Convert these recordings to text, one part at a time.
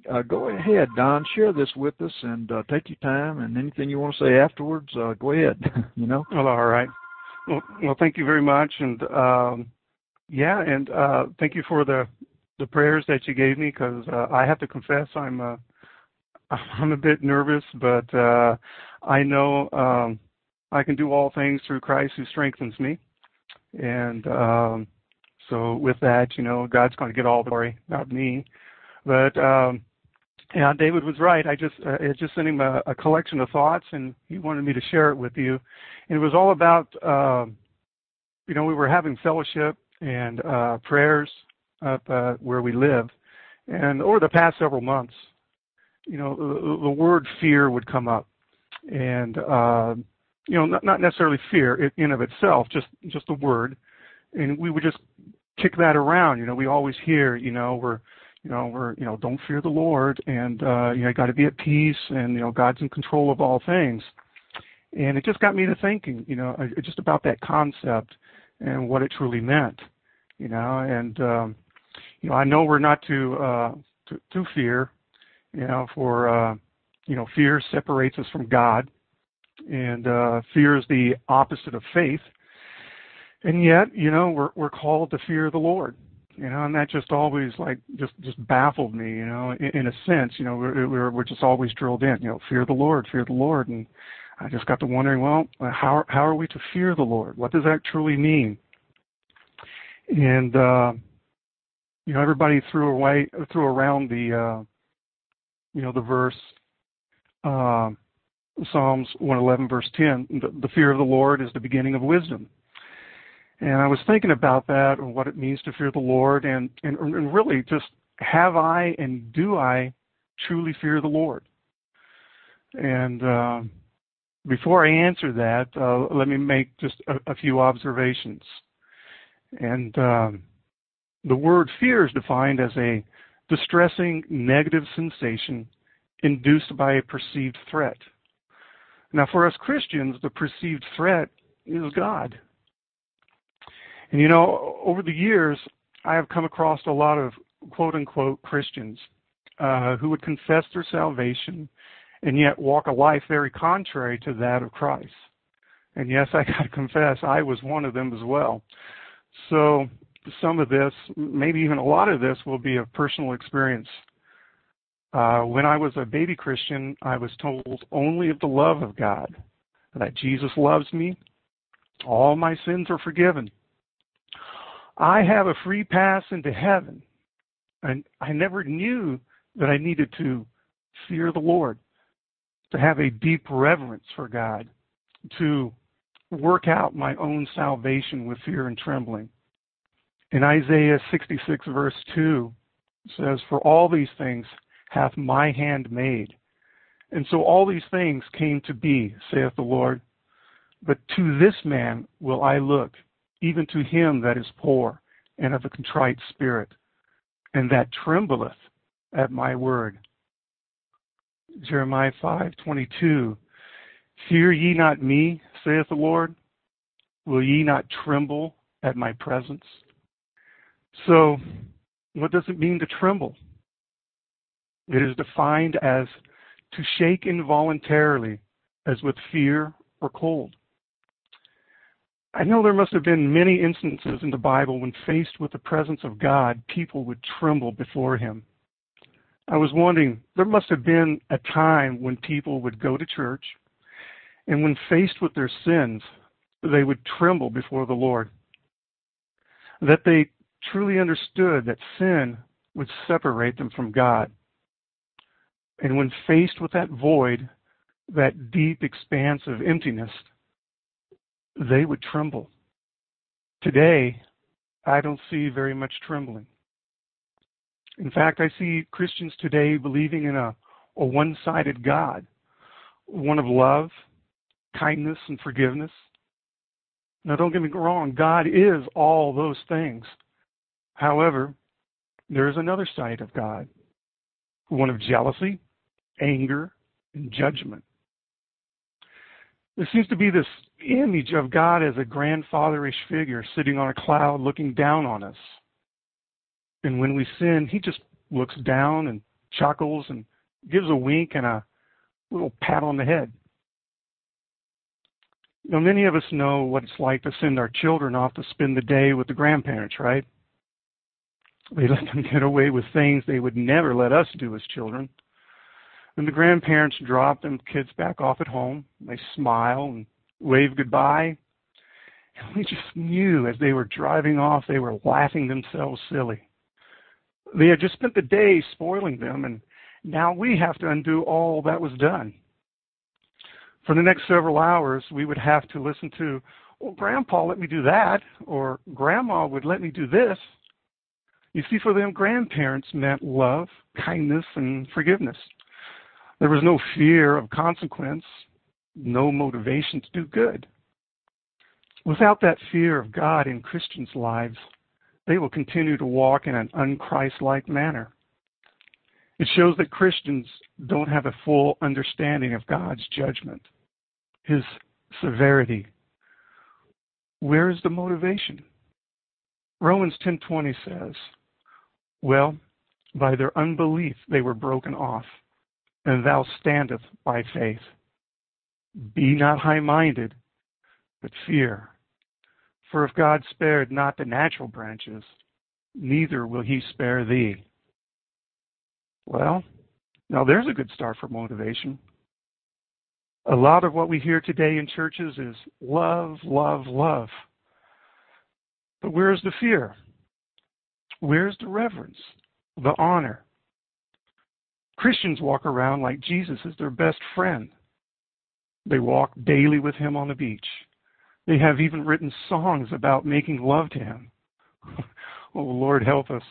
go ahead, Don. Share this with us and take your time. And anything you want to say afterwards, go ahead. Well, all right. Well, thank you very much, and thank you for the prayers that you gave me. Because I have to confess, I'm a bit nervous, but I know I can do all things through Christ who strengthens me, and so with that, God's going to get all the glory, not me. But David was right. I just sent him a collection of thoughts, and he wanted me to share it with you. And it was all about, we were having fellowship and prayers up where we live. And over the past several months, the word fear would come up. And, not necessarily fear in of itself, just the word. And we would just kick that around. We always hear, don't fear the Lord, and you got to be at peace, and God's in control of all things. And it just got me to thinking, just about that concept and what it truly meant, and I know we're not to fear, for fear separates us from God, and fear is the opposite of faith, and yet we're called to fear the Lord. And that just always just baffled me, in a sense, we're just always drilled in, fear the Lord, and I just got to wondering, well, how are we to fear the Lord? What does that truly mean? And everybody threw around the verse, Psalms 111 verse 10, the fear of the Lord is the beginning of wisdom. And I was thinking about that and what it means to fear the Lord, and really just have I and do I truly fear the Lord? And before I answer that, let me make just a few observations. And the word fear is defined as a distressing negative sensation induced by a perceived threat. Now, for us Christians, the perceived threat is God. And over the years, I have come across a lot of quote-unquote Christians who would confess their salvation and yet walk a life very contrary to that of Christ. And yes, I got to confess, I was one of them as well. So some of this, maybe even a lot of this, will be a personal experience. When I was a baby Christian, I was told only of the love of God, that Jesus loves me, all my sins are forgiven. I have a free pass into heaven, and I never knew that I needed to fear the Lord, to have a deep reverence for God, to work out my own salvation with fear and trembling. In Isaiah 66 verse 2 says, "For all these things hath my hand made. And so all these things came to be, saith the Lord. But to this man will I look, even to him that is poor and of a contrite spirit, and that trembleth at my word." Jeremiah 5:22, "Fear ye not me, saith the Lord? Will ye not tremble at my presence?" So, what does it mean to tremble? It is defined as to shake involuntarily, as with fear or cold. I know there must have been many instances in the Bible when faced with the presence of God, people would tremble before him. I was wondering, there must have been a time when people would go to church, and when faced with their sins, they would tremble before the Lord. That they truly understood that sin would separate them from God. And when faced with that void, that deep expanse of emptiness, they would tremble. Today, I don't see very much trembling. In fact, I see Christians today believing in a one-sided God, one of love, kindness, and forgiveness. Now, don't get me wrong, God is all those things. However, there is another side of God, one of jealousy, anger, and judgment. There seems to be this image of God as a grandfatherish figure sitting on a cloud looking down on us. And when we sin, he just looks down and chuckles and gives a wink and a little pat on the head. Now, many of us know what it's like to send our children off to spend the day with the grandparents, right? They let them get away with things they would never let us do as children. When the grandparents drop them kids back off at home, they smile and wave goodbye. And we just knew as they were driving off, they were laughing themselves silly. They had just spent the day spoiling them, and now we have to undo all that was done. For the next several hours, we would have to listen to, well, Grandpa let me do that, or Grandma would let me do this. You see, for them, grandparents meant love, kindness, and forgiveness. There was no fear of consequence, no motivation to do good. Without that fear of God in Christians' lives, they will continue to walk in an un-Christ-like manner. It shows that Christians don't have a full understanding of God's judgment, His severity. Where is the motivation? Romans 10:20 says, well, by their unbelief they were broken off, and thou standest by faith. Be not high-minded, but fear. For if God spared not the natural branches, neither will He spare thee. Well, now there's a good start for motivation. A lot of what we hear today in churches is love, love, love. But where's the fear? Where's the reverence, the honor? Christians walk around like Jesus is their best friend. They walk daily with Him on the beach. They have even written songs about making love to Him. Oh, Lord, help us.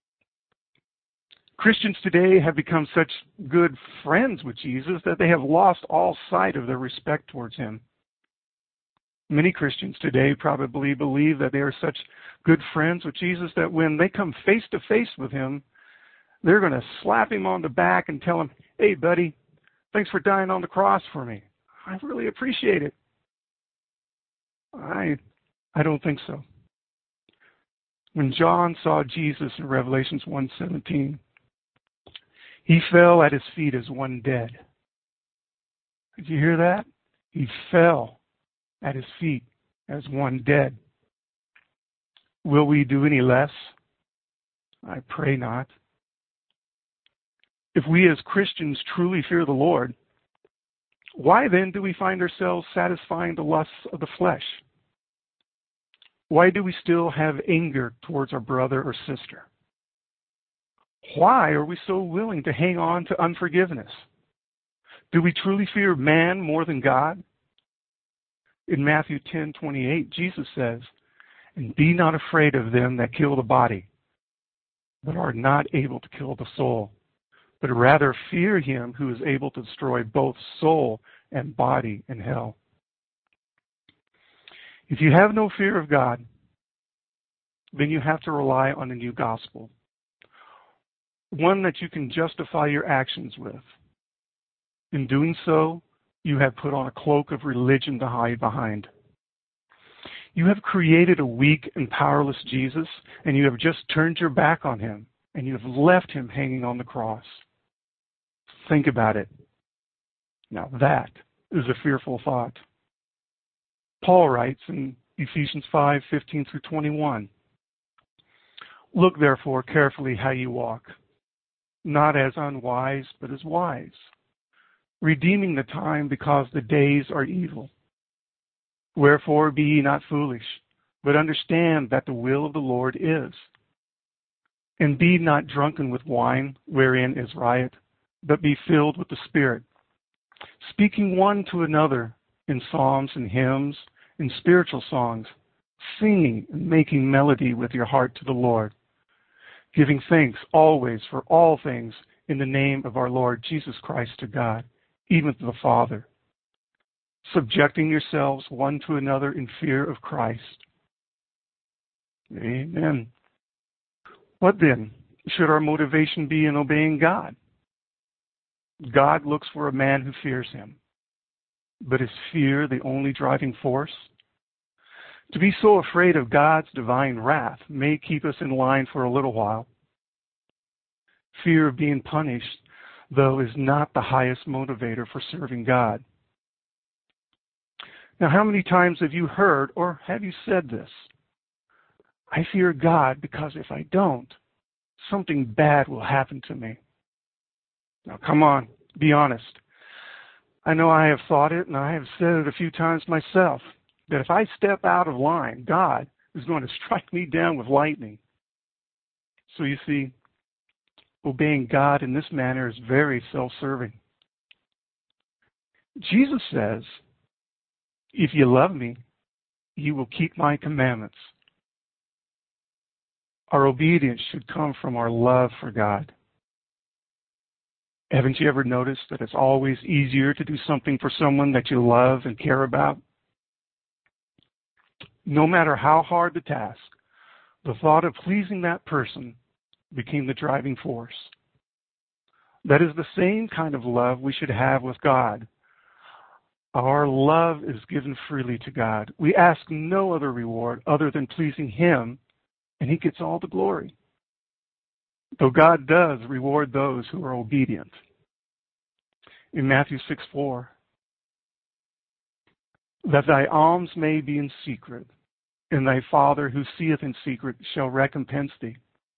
Christians today have become such good friends with Jesus that they have lost all sight of their respect towards Him. Many Christians today probably believe that they are such good friends with Jesus that when they come face to face with Him, they're going to slap Him on the back and tell Him, hey, buddy, thanks for dying on the cross for me. I really appreciate it. I don't think so. When John saw Jesus in Revelations 1:17, he fell at His feet as one dead. Did you hear that? He fell at His feet as one dead. Will we do any less? I pray not. If we as Christians truly fear the Lord, why then do we find ourselves satisfying the lusts of the flesh? Why do we still have anger towards our brother or sister? Why are we so willing to hang on to unforgiveness? Do we truly fear man more than God? In Matthew 10:28, Jesus says, and be not afraid of them that kill the body, but are not able to kill the soul, but rather fear Him who is able to destroy both soul and body in hell. If you have no fear of God, then you have to rely on a new gospel, one that you can justify your actions with. In doing so, you have put on a cloak of religion to hide behind. You have created a weak and powerless Jesus, and you have just turned your back on Him, and you have left Him hanging on the cross. Think about it. Now that is a fearful thought. Paul writes in Ephesians 5:15-21, look therefore carefully how you walk, not as unwise, but as wise, redeeming the time because the days are evil. Wherefore be ye not foolish, but understand that the will of the Lord is. And be not drunken with wine, wherein is riot, but be filled with the Spirit, speaking one to another in psalms and hymns and spiritual songs, singing and making melody with your heart to the Lord, giving thanks always for all things in the name of our Lord Jesus Christ to God, even to the Father, subjecting yourselves one to another in fear of Christ. Amen. What then should our motivation be in obeying God? God looks for a man who fears Him. But is fear the only driving force? To be so afraid of God's divine wrath may keep us in line for a little while. Fear of being punished, though, is not the highest motivator for serving God. Now, how many times have you heard or have you said this? I fear God because if I don't, something bad will happen to me. Now, come on, be honest. I know I have thought it, and I have said it a few times myself, that if I step out of line, God is going to strike me down with lightning. So you see, obeying God in this manner is very self-serving. Jesus says, if you love me, you will keep my commandments. Our obedience should come from our love for God. Haven't you ever noticed that it's always easier to do something for someone that you love and care about? No matter how hard the task, the thought of pleasing that person became the driving force. That is the same kind of love we should have with God. Our love is given freely to God. We ask no other reward other than pleasing Him, and He gets all the glory. Though God does reward those who are obedient. In Matthew 6:4, that thy alms may be in secret, and thy Father who seeth in secret shall recompense thee.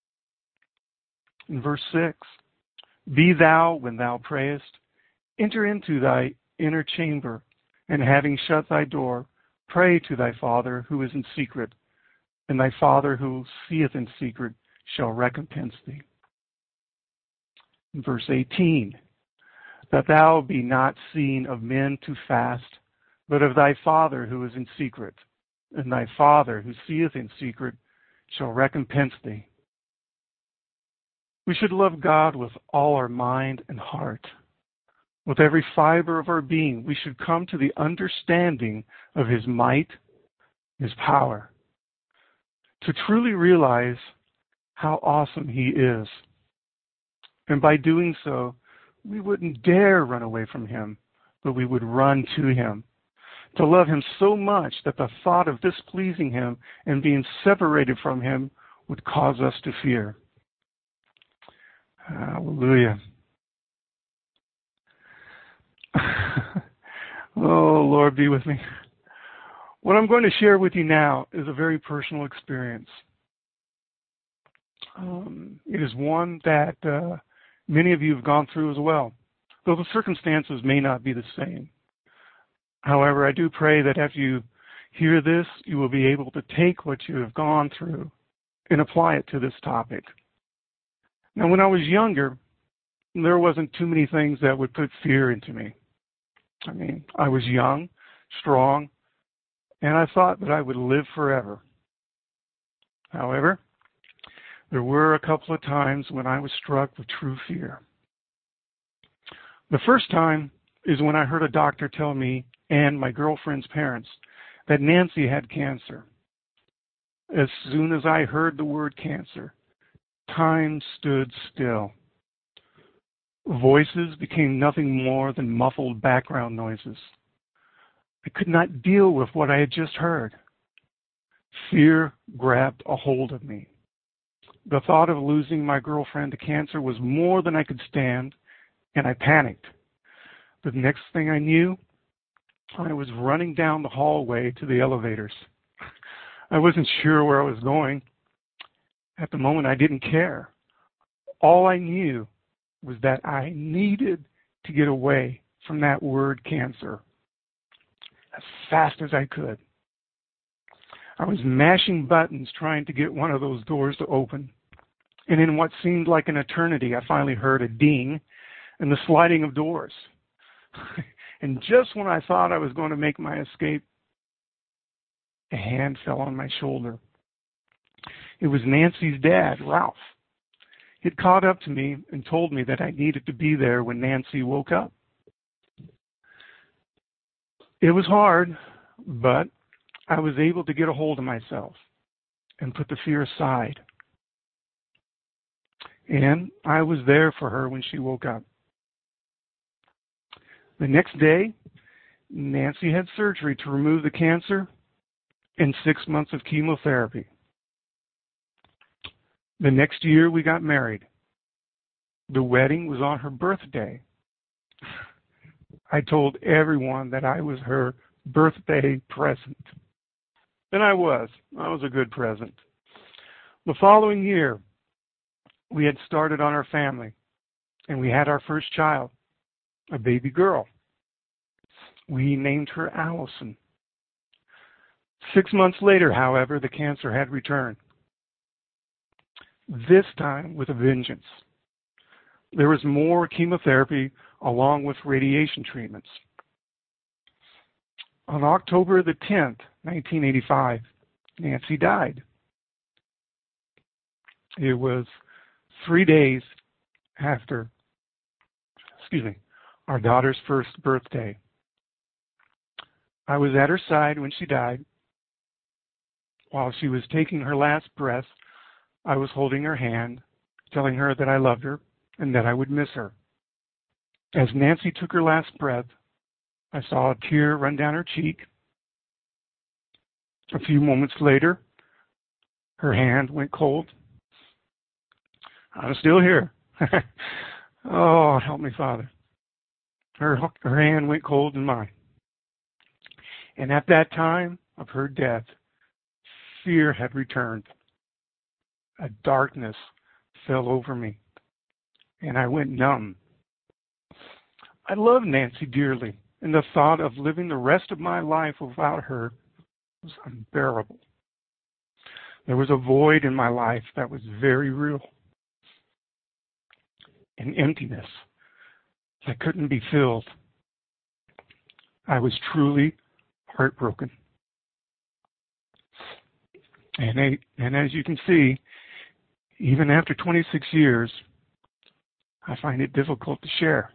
In verse 6, be thou, when thou prayest, enter into thy inner chamber, and having shut thy door, pray to thy Father who is in secret, and thy Father who seeth in secret shall recompense thee. In verse 18, that thou be not seen of men to fast, but of thy Father who is in secret, and thy Father who seeth in secret shall recompense thee. We should love God with all our mind and heart. With every fiber of our being, we should come to the understanding of His might, His power, to truly realize how awesome He is. And by doing so, we wouldn't dare run away from Him, but we would run to Him. To love Him so much that the thought of displeasing Him and being separated from Him would cause us to fear. Hallelujah. Oh, Lord, be with me. What I'm going to share with you now is a very personal experience. It is one that many of you have gone through as well, though the circumstances may not be the same. However, I do pray that after you hear this, you will be able to take what you have gone through and apply it to this topic. Now, when I was younger, there wasn't too many things that would put fear into me. I mean, I was young, strong, and I thought that I would live forever. However, there were a couple of times when I was struck with true fear. The first time is when I heard a doctor tell me and my girlfriend's parents that Nancy had cancer. As soon as I heard the word cancer, time stood still. Voices became nothing more than muffled background noises. I could not deal with what I had just heard. Fear grabbed a hold of me. The thought of losing my girlfriend to cancer was more than I could stand, and I panicked. The next thing I knew, I was running down the hallway to the elevators. I wasn't sure where I was going. At the moment, I didn't care. All I knew was that I needed to get away from that word cancer as fast as I could. I was mashing buttons trying to get one of those doors to open. And in what seemed like an eternity, I finally heard a ding and the sliding of doors. And just when I thought I was going to make my escape, a hand fell on my shoulder. It was Nancy's dad, Ralph. He'd caught up to me and told me that I needed to be there when Nancy woke up. It was hard, but I was able to get a hold of myself and put the fear aside. And I was there for her when she woke up. The next day, Nancy had surgery to remove the cancer and 6 months of chemotherapy. The next year, we got married. The wedding was on her birthday. I told everyone that I was her birthday present. And I was. I was a good present. The following year, we had started on our family, and we had our first child, a baby girl. We named her Allison. 6 months later, however, the cancer had returned. This time with a vengeance. There was more chemotherapy along with radiation treatments. On October the 10th, 1985, Nancy died. It was 3 days after, our daughter's first birthday. I was at her side when she died. While she was taking her last breath, I was holding her hand, telling her that I loved her and that I would miss her. As Nancy took her last breath, I saw a tear run down her cheek. A few moments later, her hand went cold. I'm still here. Oh, help me, Father. Her hand went cold in mine. And at that time of her death, fear had returned. A darkness fell over me, and I went numb. I love Nancy dearly, and the thought of living the rest of my life without her was unbearable. There was a void in my life that was very real, an emptiness that couldn't be filled. I was truly heartbroken. And as you can see, even after 26 years, I find it difficult to share.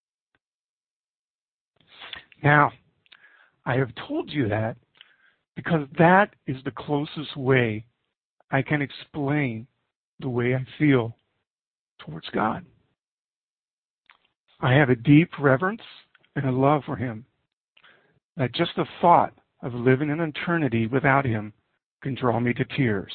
Now, I have told you that because that is the closest way I can explain the way I feel towards God. I have a deep reverence and a love for Him, that just the thought of living in eternity without Him can draw me to tears.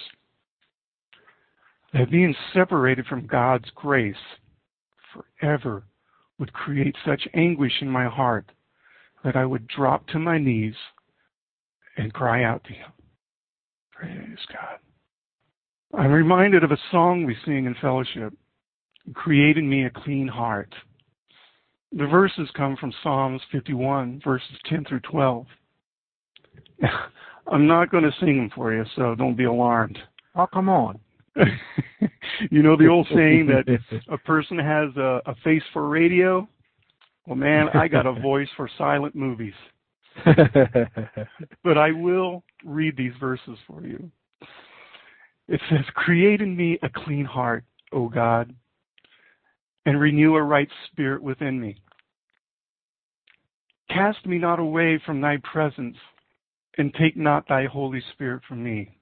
That being separated from God's grace forever would create such anguish in my heart that I would drop to my knees and cry out to Him. Praise God. I'm reminded of a song we sing in fellowship, "Create in me a clean heart." The verses come from Psalms 51, verses 10 through 12. I'm not going to sing them for you, so don't be alarmed. Oh, come on. You know the old saying that a person has a face for radio? Well, man, I got a voice for silent movies. But I will read these verses for you. It says, "Create in me a clean heart, O God, and renew a right spirit within me. Cast me not away from thy presence, and take not thy Holy Spirit from me.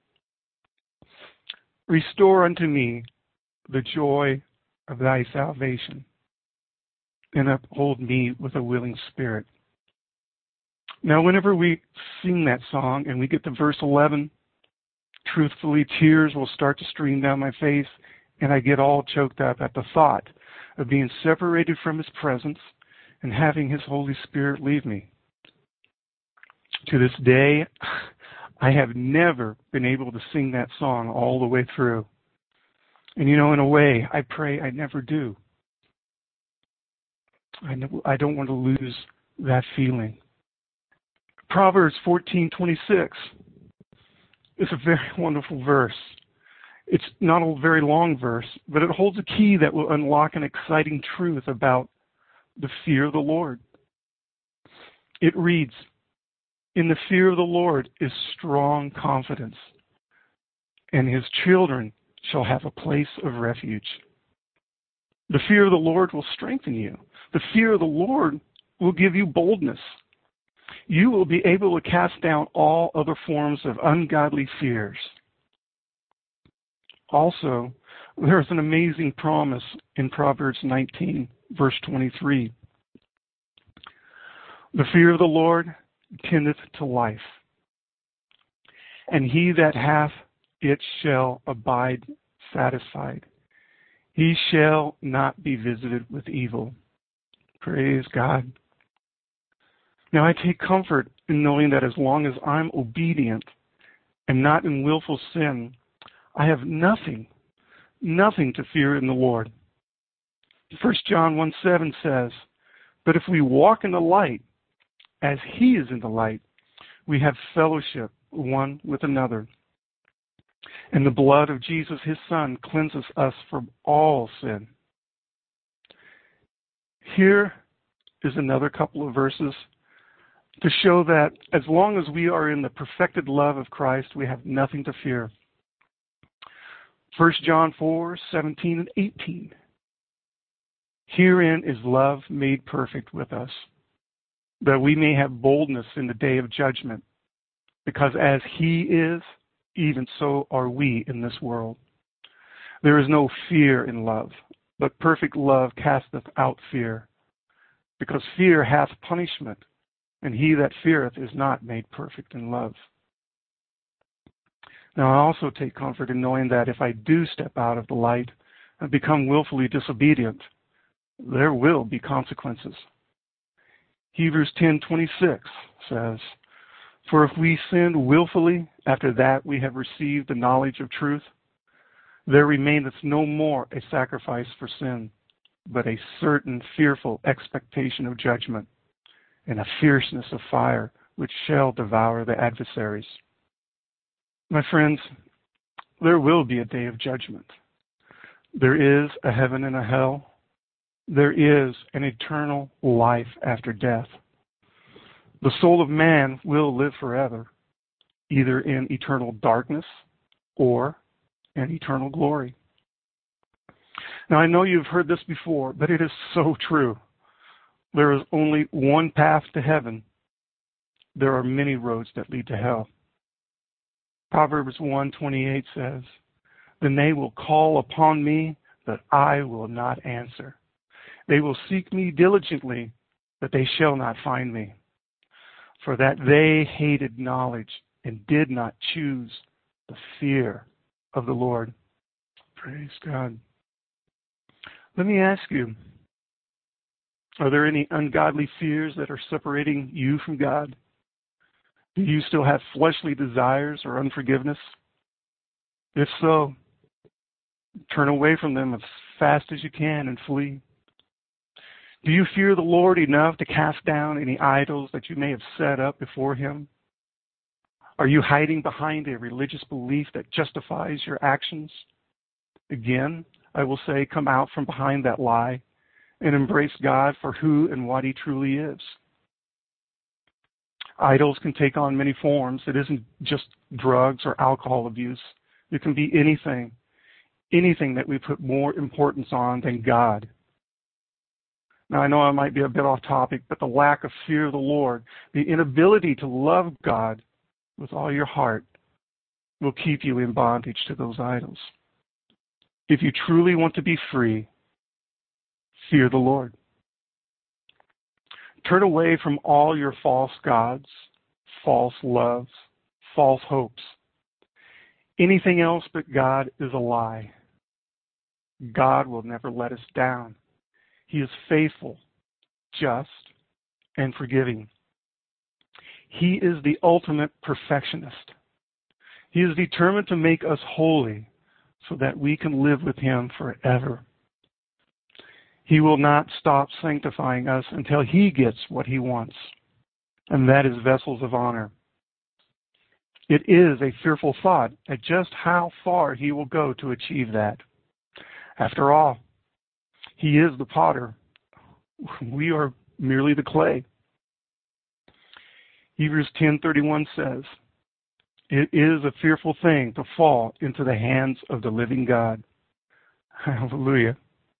Restore unto me the joy of thy salvation, and uphold me with a willing spirit." Now, whenever we sing that song and we get to verse 11, truthfully, tears will start to stream down my face, and I get all choked up at the thought of being separated from His presence and having His Holy Spirit leave me. To this day, I have never been able to sing that song all the way through. And you know, in a way, I pray I never do. I don't want to lose that feeling. Proverbs 14:26 is a very wonderful verse. It's not a very long verse, but it holds a key that will unlock an exciting truth about the fear of the Lord. It reads, "In the fear of the Lord is strong confidence, and His children shall have a place of refuge." The fear of the Lord will strengthen you. The fear of the Lord will give you boldness. You will be able to cast down all other forms of ungodly fears. Also, there's an amazing promise in Proverbs 19, verse 23. "The fear of the Lord tendeth to life, and he that hath it shall abide satisfied. He shall not be visited with evil. Praise God. Now I take comfort in knowing that as long as I'm obedient and not in willful sin, I have nothing to fear in the Lord. 1 John 1:7 says, "But if we walk in the light, as he is in the light, we have fellowship one with another. And the blood of Jesus, his Son, cleanses us from all sin." Here is another couple of verses to show that as long as we are in the perfected love of Christ, we have nothing to fear. 1 John 4:17 and 18. "Herein is love made perfect with us, that we may have boldness in the day of judgment, because as he is, even so are we in this world. There is no fear in love, but perfect love casteth out fear, because fear hath punishment, and he that feareth is not made perfect in love." Now I also take comfort in knowing that if I do step out of the light and become willfully disobedient, there will be consequences. Hebrews 10:26 says, "For if we sinned willfully after that we have received the knowledge of truth, there remaineth no more a sacrifice for sin, but a certain fearful expectation of judgment, and a fierceness of fire which shall devour the adversaries." My friends, there will be a day of judgment. There is a heaven and a hell. There is an eternal life after death. The soul of man will live forever, either in eternal darkness or in eternal glory. Now, I know you've heard this before, but it is so true. There is only one path to heaven. There are many roads that lead to hell. Proverbs 1:28 says, "Then they will call upon me, but I will not answer. They will seek me diligently, but they shall not find me. For that they hated knowledge and did not choose the fear of the Lord." Praise God. Let me ask you, are there any ungodly fears that are separating you from God? Do you still have fleshly desires or unforgiveness? If so, turn away from them as fast as you can and flee. Do you fear the Lord enough to cast down any idols that you may have set up before him? Are you hiding behind a religious belief that justifies your actions? Again, I will say, come out from behind that lie and embrace God for who and what he truly is. Idols can take on many forms. It isn't just drugs or alcohol abuse. It can be anything that we put more importance on than God. Now, I know I might be a bit off topic, but the lack of fear of the Lord, the inability to love God with all your heart, will keep you in bondage to those idols. If you truly want to be free, fear the Lord. Turn away from all your false gods, false loves, false hopes. Anything else but God is a lie. God will never let us down. He is faithful, just, and forgiving. He is the ultimate perfectionist. He is determined to make us holy so that we can live with him forever. He will not stop sanctifying us until he gets what he wants, and that is vessels of honor. It is a fearful thought at just how far he will go to achieve that. After all, he is the potter. We are merely the clay. Hebrews 10:31 says, "It is a fearful thing to fall into the hands of the living God." Hallelujah.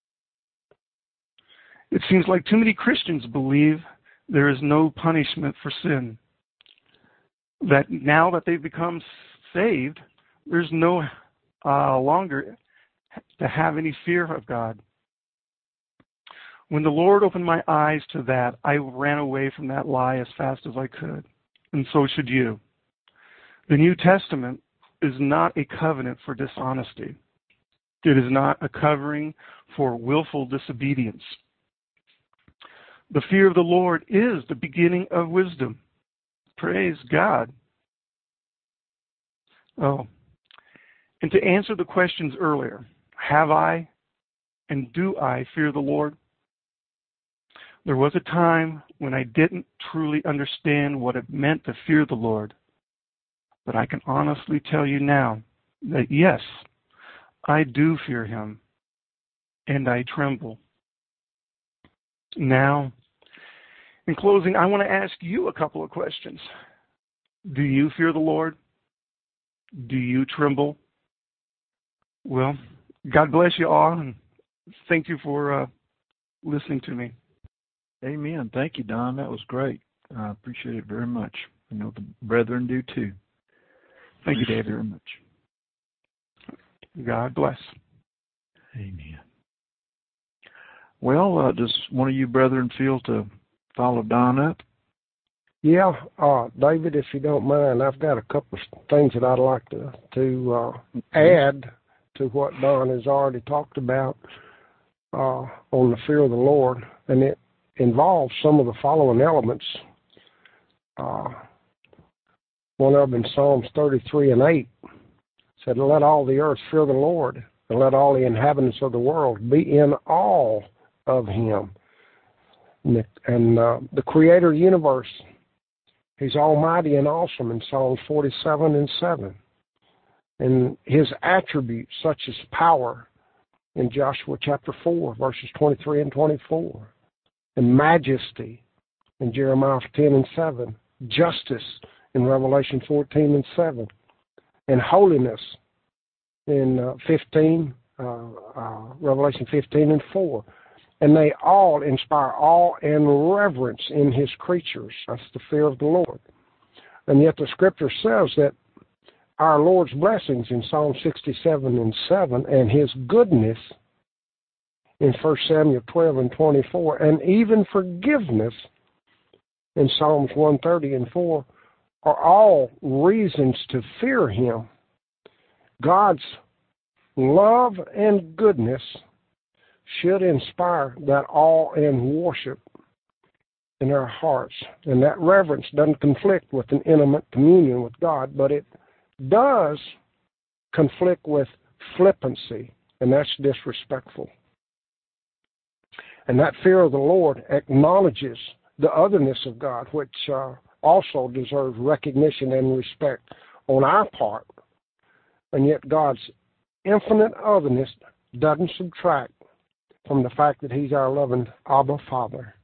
It seems like too many Christians believe there is no punishment for sin. That now that they've become saved, there's no longer to have any fear of God. When the Lord opened my eyes to that, I ran away from that lie as fast as I could, and so should you. The New Testament is not a covenant for dishonesty. It is not a covering for willful disobedience. The fear of the Lord is the beginning of wisdom. Praise God. Oh, and to answer the questions earlier, have I and do I fear the Lord? There was a time when I didn't truly understand what it meant to fear the Lord, but I can honestly tell you now that yes, I do fear him, and I tremble. Now, in closing, I want to ask you a couple of questions. Do you fear the Lord? Do you tremble? Well, God bless you all, and thank you for listening to me. Amen. Thank you, Don. That was great. I appreciate it very much. I know the brethren do too. Thank you, David. Very much. God bless. Amen. Well, does one of you brethren feel to follow Don up? Yeah, David, if you don't mind, I've got a couple of things that I'd like to add to what Don has already talked about on the fear of the Lord, and it involves some of the following elements. One of them in Psalms 33:8 said, "Let all the earth fear the Lord, and let all the inhabitants of the world be in awe of him." And the Creator of the universe, he's almighty and awesome in Psalms 47:7. And his attributes, such as power in Joshua chapter 4, verses 23 and 24, and majesty in Jeremiah 10:7, justice in Revelation 14:7, and holiness in Revelation 15:4. And they all inspire awe and reverence in his creatures. That's the fear of the Lord. And yet the Scripture says that our Lord's blessings in Psalm 67:7 and his goodness in 1 Samuel 12:24, and even forgiveness in Psalms 130:4 are all reasons to fear him. God's love and goodness should inspire that awe and worship in our hearts. And that reverence doesn't conflict with an intimate communion with God, but it does conflict with flippancy, and that's disrespectful. And that fear of the Lord acknowledges the otherness of God, which also deserves recognition and respect on our part. And yet God's infinite otherness doesn't subtract from the fact that he's our loving Abba Father,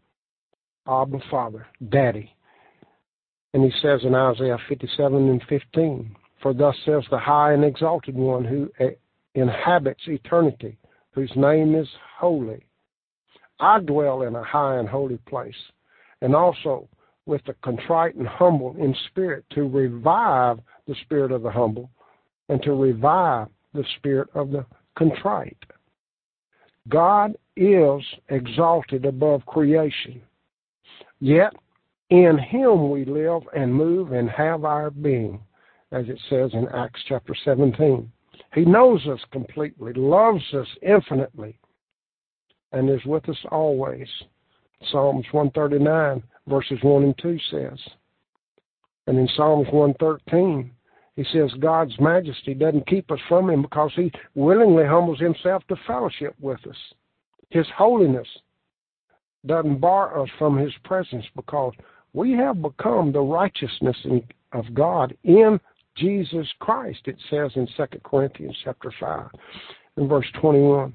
Daddy. And he says in Isaiah 57:15, "For thus says the high and exalted one who inhabits eternity, whose name is holy. I dwell in a high and holy place, and also with the contrite and humble in spirit, to revive the spirit of the humble, and to revive the spirit of the contrite." God is exalted above creation, yet in him we live and move and have our being, as it says in Acts chapter 17. He knows us completely, loves us infinitely, and is with us always. Psalms 139, verses 1 and 2 says. And in Psalms 113, he says God's majesty doesn't keep us from him because he willingly humbles himself to fellowship with us. His holiness doesn't bar us from his presence because we have become the righteousness of God in Jesus Christ, it says in 2 Corinthians chapter 5 and verse 21.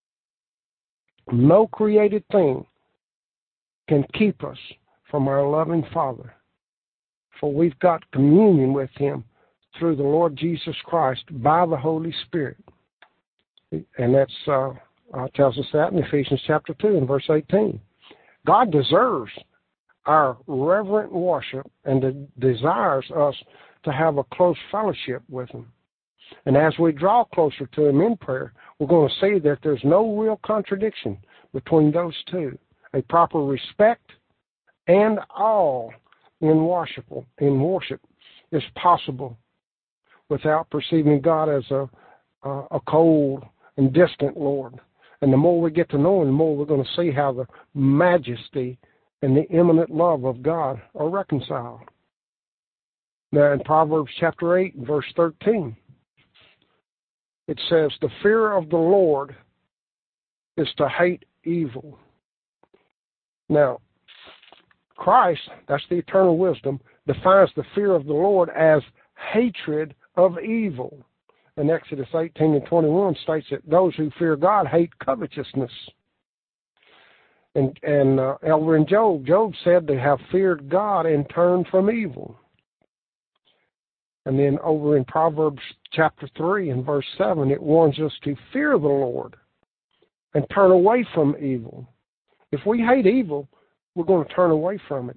No created thing can keep us from our loving Father, for we've got communion with him through the Lord Jesus Christ by the Holy Spirit. And that's tells us that in Ephesians chapter 2 and verse 18. God deserves our reverent worship and desires us to have a close fellowship with him. And as we draw closer to him in prayer, we're going to see that there's no real contradiction between those two. A proper respect and awe in worship is possible without perceiving God as a cold and distant Lord. And the more we get to know Him, the more we're going to see how the majesty and the imminent love of God are reconciled. Now in Proverbs chapter 8, verse 13, it says, the fear of the Lord is to hate evil. Now, Christ, that's the eternal wisdom, defines the fear of the Lord as hatred of evil. And Exodus 18 and 21 states that those who fear God hate covetousness. And over in Job said they have feared God and turned from evil. And then over in Proverbs chapter 3 and verse 7, it warns us to fear the Lord and turn away from evil. If we hate evil, we're going to turn away from it.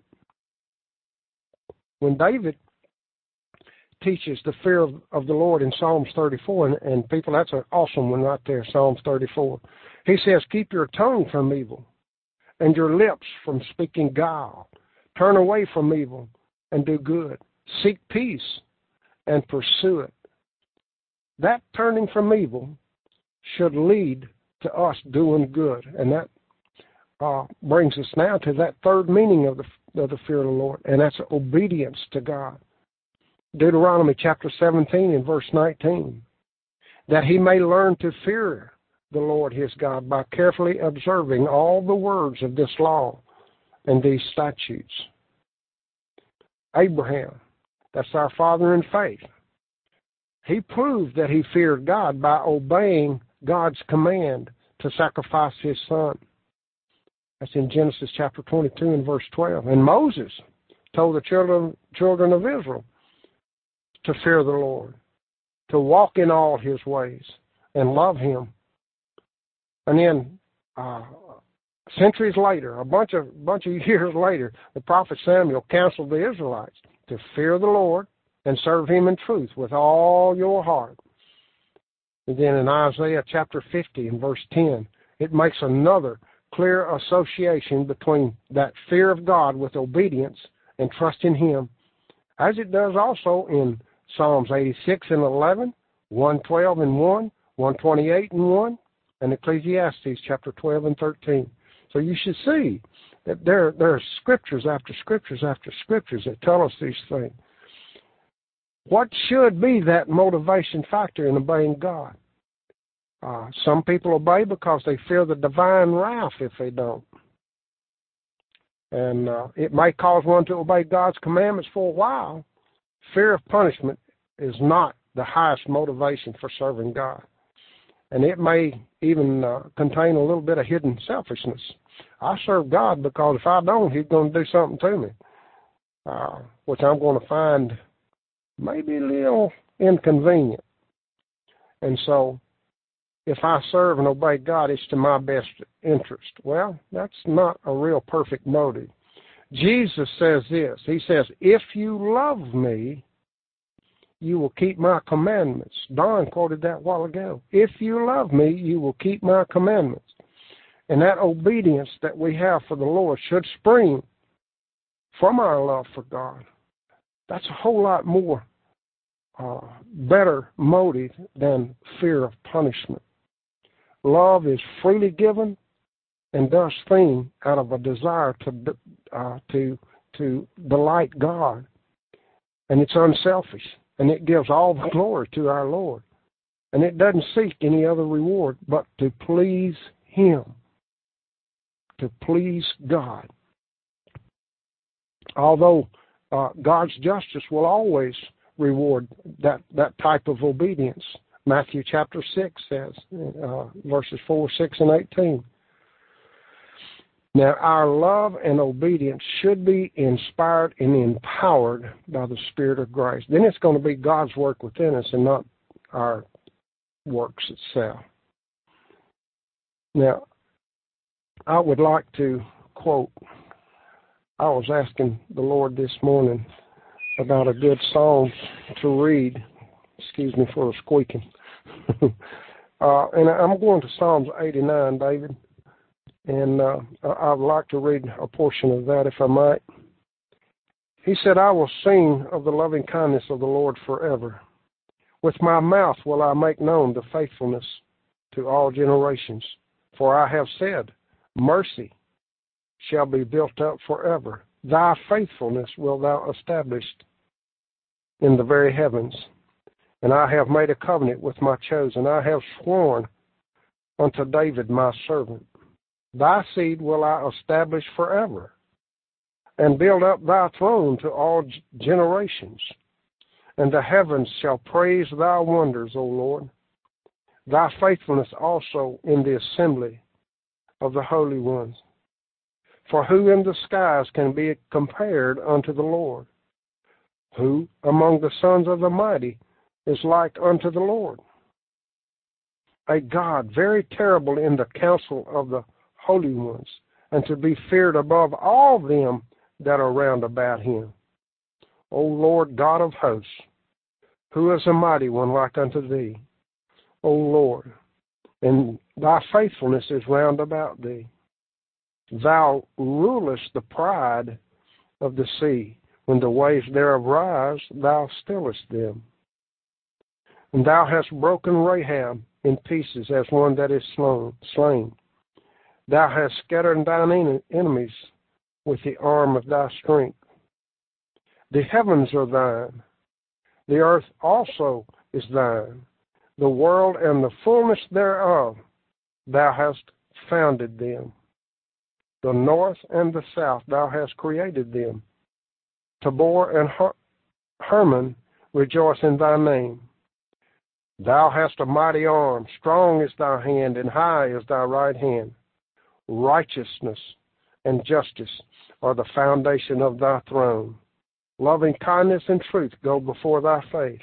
When David teaches the fear of the Lord in Psalms 34, and people, that's an awesome one right there, Psalms 34. He says, keep your tongue from evil and your lips from speaking guile. Turn away from evil and do good. Seek peace and pursue it. That turning from evil should lead to us doing good. And that brings us now to that third meaning of the fear of the Lord, and that's obedience to God. Deuteronomy chapter 17 and verse 19, that he may learn to fear the Lord his God by carefully observing all the words of this law and these statutes. Abraham, that's our father in faith. He proved that he feared God by obeying God's command to sacrifice his son. That's in Genesis chapter 22 and verse 12. And Moses told the children of Israel to fear the Lord, to walk in all his ways and love him. And then centuries later, a bunch of years later, the prophet Samuel counseled the Israelites to fear the Lord and serve him in truth with all your heart. And then in Isaiah chapter 50 and verse 10, it makes another clear association between that fear of God with obedience and trust in him, as it does also in Psalms 86 and 11, 112 and 1, 128 and 1, and Ecclesiastes chapter 12 and 13. So you should see that there are scriptures after scriptures after scriptures that tell us these things. What should be that motivation factor in obeying God? Some people obey because they fear the divine wrath if they don't. And it may cause one to obey God's commandments for a while. Fear of punishment is not the highest motivation for serving God. And it may even contain a little bit of hidden selfishness. I serve God because if I don't, he's going to do something to me, which I'm going to find maybe a little inconvenient. And so if I serve and obey God, it's to my best interest. Well, that's not a real perfect motive. Jesus says this. He says, if you love me, you will keep my commandments. Don quoted that a while ago. If you love me, you will keep my commandments. And that obedience that we have for the Lord should spring from our love for God. That's a whole lot more better motive than fear of punishment. Love is freely given and does things out of a desire to delight God. And it's unselfish. And it gives all the glory to our Lord. And it doesn't seek any other reward but to please him. To please God. Although God's justice will always reward that type of obedience. Matthew chapter 6 says, verses 4, 6, and 18. Now, our love and obedience should be inspired and empowered by the Spirit of grace. Then it's going to be God's work within us and not our works itself. Now, I would like to quote, I was asking the Lord this morning about a good song to read. Excuse me for the squeaking. And I'm going to Psalms 89, David. And I'd like to read a portion of that, if I might. He said, I will sing of the loving kindness of the Lord forever. With my mouth will I make known the faithfulness to all generations. For I have said, mercy shall be built up forever. Thy faithfulness will thou establish in the very heavens. And I have made a covenant with my chosen. I have sworn unto David my servant. Thy seed will I establish forever, and build up thy throne to all generations. And the heavens shall praise thy wonders, O Lord, thy faithfulness also in the assembly of the holy ones. For who in the skies can be compared unto the Lord? Who among the sons of the mighty is like unto the Lord? A God very terrible in the council of the holy ones, and to be feared above all them that are round about him. O Lord God of hosts, who is a mighty one like unto thee, O Lord, and thy faithfulness is round about thee. Thou rulest the pride of the sea. When the waves thereof rise, thou stillest them. And thou hast broken Rahab in pieces as one that is slain. Thou hast scattered thine enemies with the arm of thy strength. The heavens are thine. The earth also is thine. The world and the fullness thereof, thou hast founded them. The north and the south, thou hast created them. Tabor and Hermon rejoice in thy name. Thou hast a mighty arm, strong is thy hand, and high is thy right hand. Righteousness and justice are the foundation of thy throne. Loving kindness and truth go before thy face.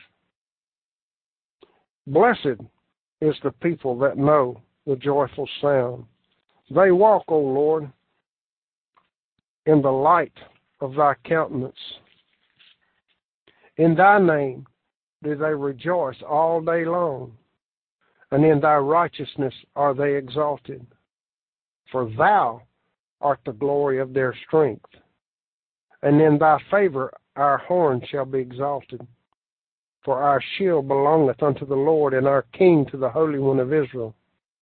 Blessed is the people that know the joyful sound. They walk, O Lord, in the light of thy countenance. In thy name do they rejoice all day long, and in thy righteousness are they exalted. For thou art the glory of their strength, and in thy favor our horn shall be exalted. For our shield belongeth unto the Lord, and our King to the Holy One of Israel.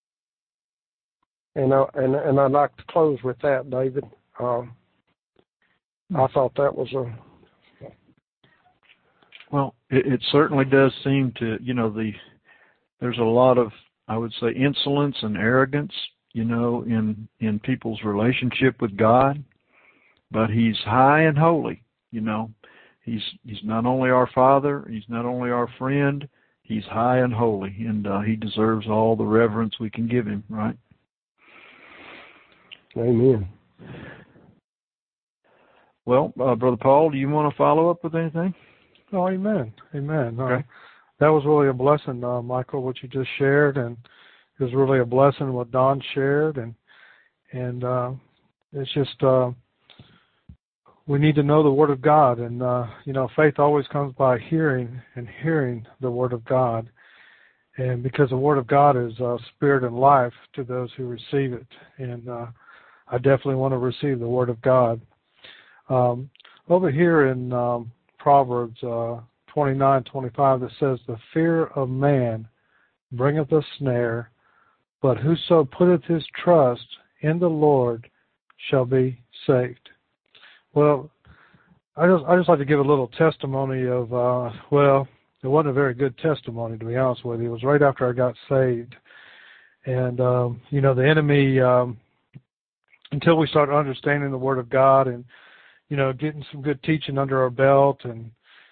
And I'd like to close with that, David. I thought that was Well, it certainly does seem to, there's a lot of, I would say, insolence and arrogance, in people's relationship with God. But he's high and holy, He's not only our Father, he's not only our friend, he's high and holy, and he deserves all the reverence we can give him, right? Amen. Well, Brother Paul, do you want to follow up with anything? Oh, amen. Amen. Okay. That was really a blessing, Michael, what you just shared, and it was really a blessing what Don shared, and it's just we need to know the Word of God, and faith always comes by hearing, and hearing the Word of God, and because the Word of God is spirit and life to those who receive it, and I definitely want to receive the Word of God. Over here in Proverbs 29:25, it says, "The fear of man bringeth a snare, but whoso putteth his trust in the Lord shall be saved." Well, I just like to give a little testimony of, it wasn't a very good testimony, to be honest with you. It was right after I got saved. And, the enemy, until we started understanding the Word of God and, getting some good teaching under our belt and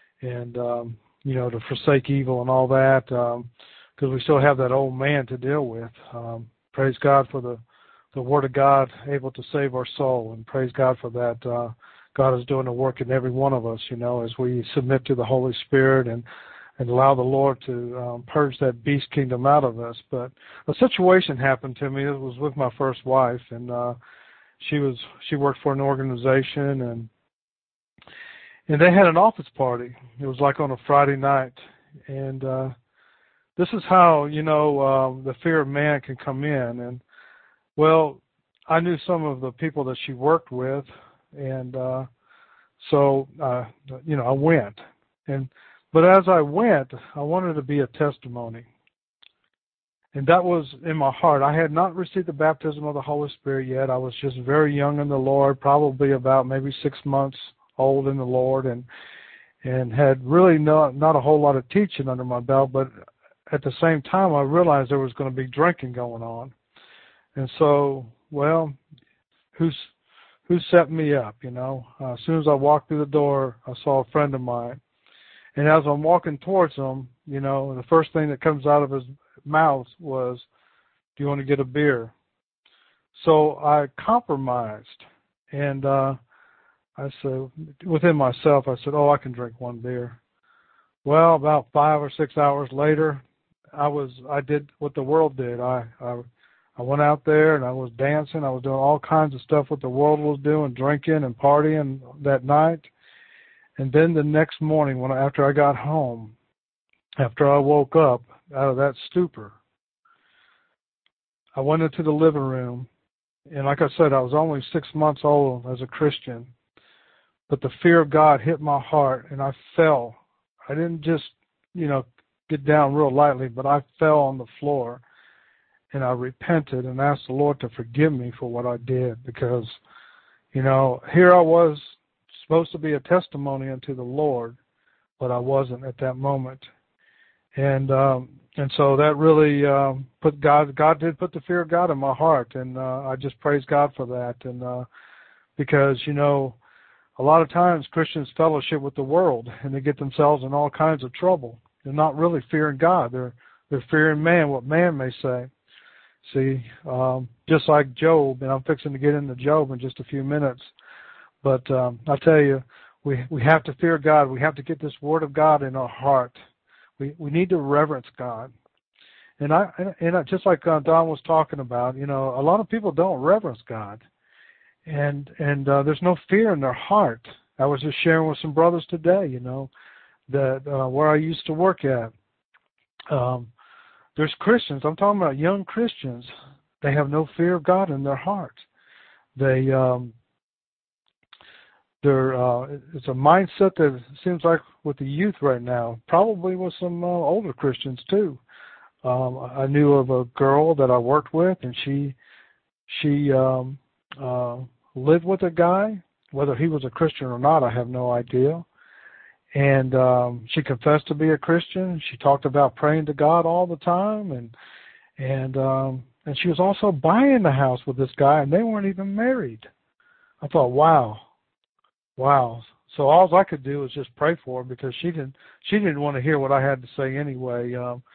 to forsake evil and all that, because we still have that old man to deal with. Praise God for the Word of God able to save our soul, and praise God for that. God is doing a work in every one of us, as we submit to the Holy Spirit and allow the Lord to purge that beast kingdom out of us. But a situation happened to me. It was with my first wife, and she worked for an organization, and they had an office party. It was like on a Friday night, and this is how the fear of man can come in. And I knew some of the people that she worked with, and so I went. But as I went, I wanted to be a testimony. And that was in my heart. I had not received the baptism of the Holy Spirit yet. I was just very young in the Lord, probably about maybe 6 months old in the Lord, and had really not a whole lot of teaching under my belt. But at the same time, I realized there was going to be drinking going on. And so, well, who set me up, you know? As soon as I walked through the door, I saw a friend of mine. And as I'm walking towards him, you know, the first thing that comes out of his mouth was, "Do you want to get a beer?" So I compromised, and I said, within myself, I said, "Oh, I can drink one beer." Well, about 5 or 6 hours later, I did what the world did. I went out there and I was dancing. I was doing all kinds of stuff what the world was doing, drinking and partying that night. And then the next morning, after I got home, after I woke up out of that stupor, I went into the living room, and like I said, I was only 6 months old as a Christian, but the fear of God hit my heart, and I fell. I didn't just, you know, get down real lightly, but I fell on the floor, and I repented and asked the Lord to forgive me for what I did, because, you know, here I was supposed to be a testimony unto the Lord, but I wasn't at that moment. And so that really God did put the fear of God in my heart, and I just praise God for that. And because, you know, a lot of times Christians fellowship with the world, and they get themselves in all kinds of trouble. They're not really fearing God. They're fearing man, what man may say. See, just like Job, and I'm fixing to get into Job in just a few minutes. But I tell you, we have to fear God. We have to get this Word of God in our heart. We need to reverence God. And I just like Don was talking about, you know, a lot of people don't reverence God. And there's no fear in their heart. I was just sharing with some brothers today, you know, that where I used to work at, there's Christians, I'm talking about young Christians, they have no fear of God in their heart. It's a mindset that seems like with the youth right now, probably with some older Christians too. I knew of a girl that I worked with, and she lived with a guy. Whether he was a Christian or not, I have no idea. And she confessed to be a Christian. She talked about praying to God all the time, and she was also buying the house with this guy, and they weren't even married. I thought, wow. So all I could do was just pray for her, because she didn't want to hear what I had to say anyway.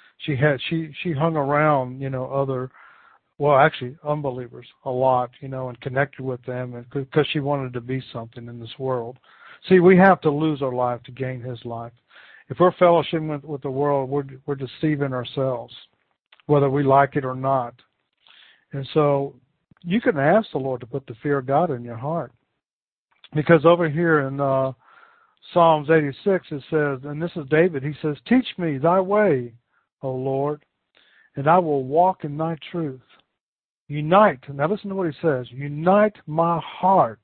She hung around, you know, actually unbelievers a lot, you know, and connected with them, and because she wanted to be something in this world. See, we have to lose our life to gain His life. If we're fellowshipping with the world, we're deceiving ourselves, whether we like it or not. And so you can ask the Lord to put the fear of God in your heart. Because over here in Psalms 86, it says, and this is David, he says, "Teach me thy way, O Lord, and I will walk in thy truth. Unite," now listen to what he says, "unite my heart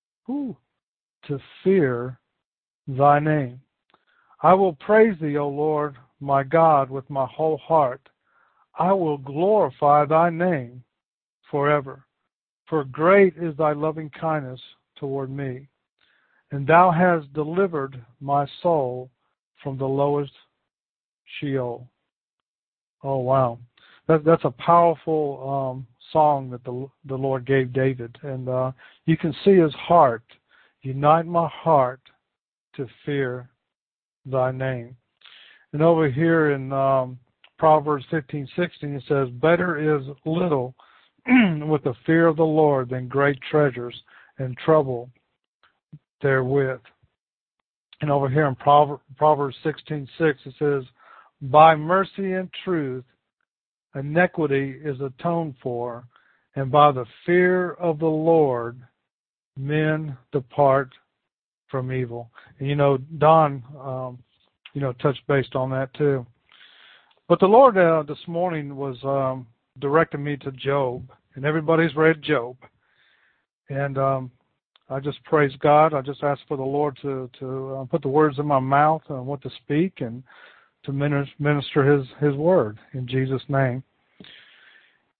to fear thy name. I will praise thee, O Lord, my God, with my whole heart. I will glorify thy name forever. For great is thy loving kindness toward me, and thou hast delivered my soul from the lowest Sheol." Oh, wow. That's a powerful song that the Lord gave David. And you can see his heart. "Unite my heart to fear thy name." And over here in Proverbs 15:16, it says, "Better is little with the fear of the Lord than great treasures and trouble therewith." And over here in Proverbs 16:6, it says, "By mercy and truth iniquity is atoned for, and by the fear of the Lord men depart from evil." And you know, Don, touched based on that too. But the Lord this morning was directing me to Job, and everybody's read Job. And I just praise God. I just ask for the Lord to put the words in my mouth and what to speak, and to minister His word in Jesus' name.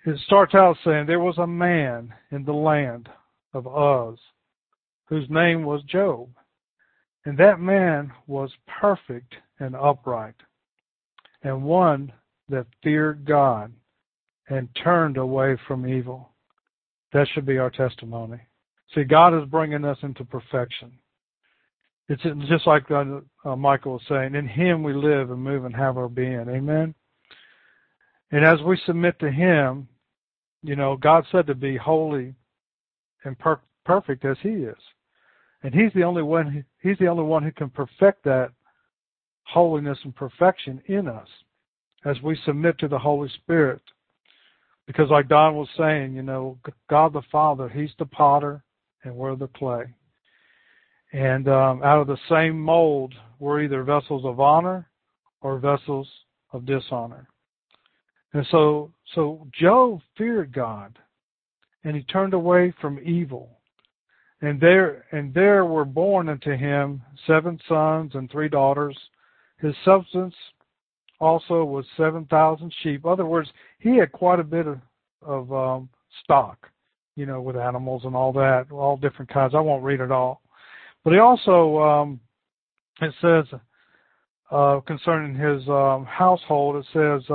it starts out saying, there was a man in the land of Uz whose name was Job. And that man was perfect and upright, and one that feared God and turned away from evil. That should be our testimony. See, God is bringing us into perfection. It's just like Michael was saying, in Him we live and move and have our being. Amen? And as we submit to Him, God said to be holy and perfect as He is. And He's the only one who can perfect that holiness and perfection in us as we submit to the Holy Spirit. Because like Don was saying, God the Father, He's the potter and we're the clay. And out of the same mold, we're either vessels of honor or vessels of dishonor. And so Job feared God, and he turned away from evil. And there were born unto him 7 sons and 3 daughters. His substance also was 7,000 sheep. In other words, he had quite a bit of stock, with animals and all that, all different kinds. I won't read it all. But he also, it says, concerning his household, it says,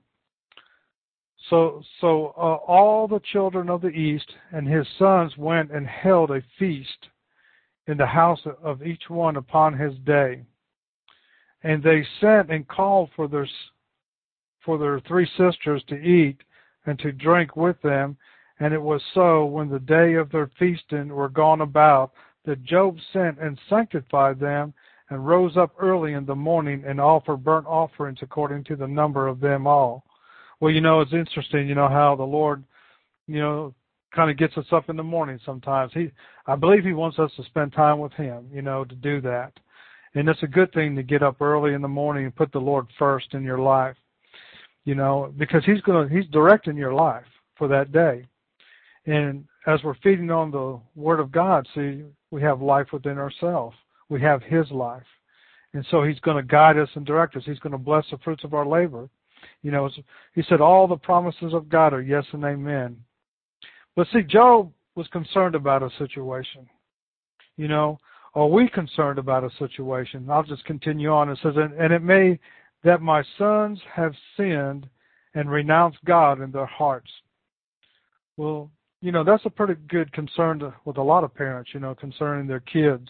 all the children of the east and his sons went and held a feast in the house of each one upon his day. And they sent and called for their 3 sisters to eat and to drink with them. And it was so, when the day of their feasting were gone about, that Job sent and sanctified them, and rose up early in the morning and offered burnt offerings according to the number of them all. Well, it's interesting, how the Lord, kind of gets us up in the morning sometimes. I believe He wants us to spend time with Him, to do that. And it's a good thing to get up early in the morning and put the Lord first in your life, because He's directing your life for that day. And as we're feeding on the Word of God, see, we have life within ourselves. We have His life. And so He's going to guide us and direct us. He's going to bless the fruits of our labor. He said all the promises of God are yes and amen. But see, Job was concerned about a situation. Are we concerned about a situation? I'll just continue on. It says, and it may that my sons have sinned and renounced God in their hearts. Well, that's a pretty good concern with a lot of parents, concerning their kids.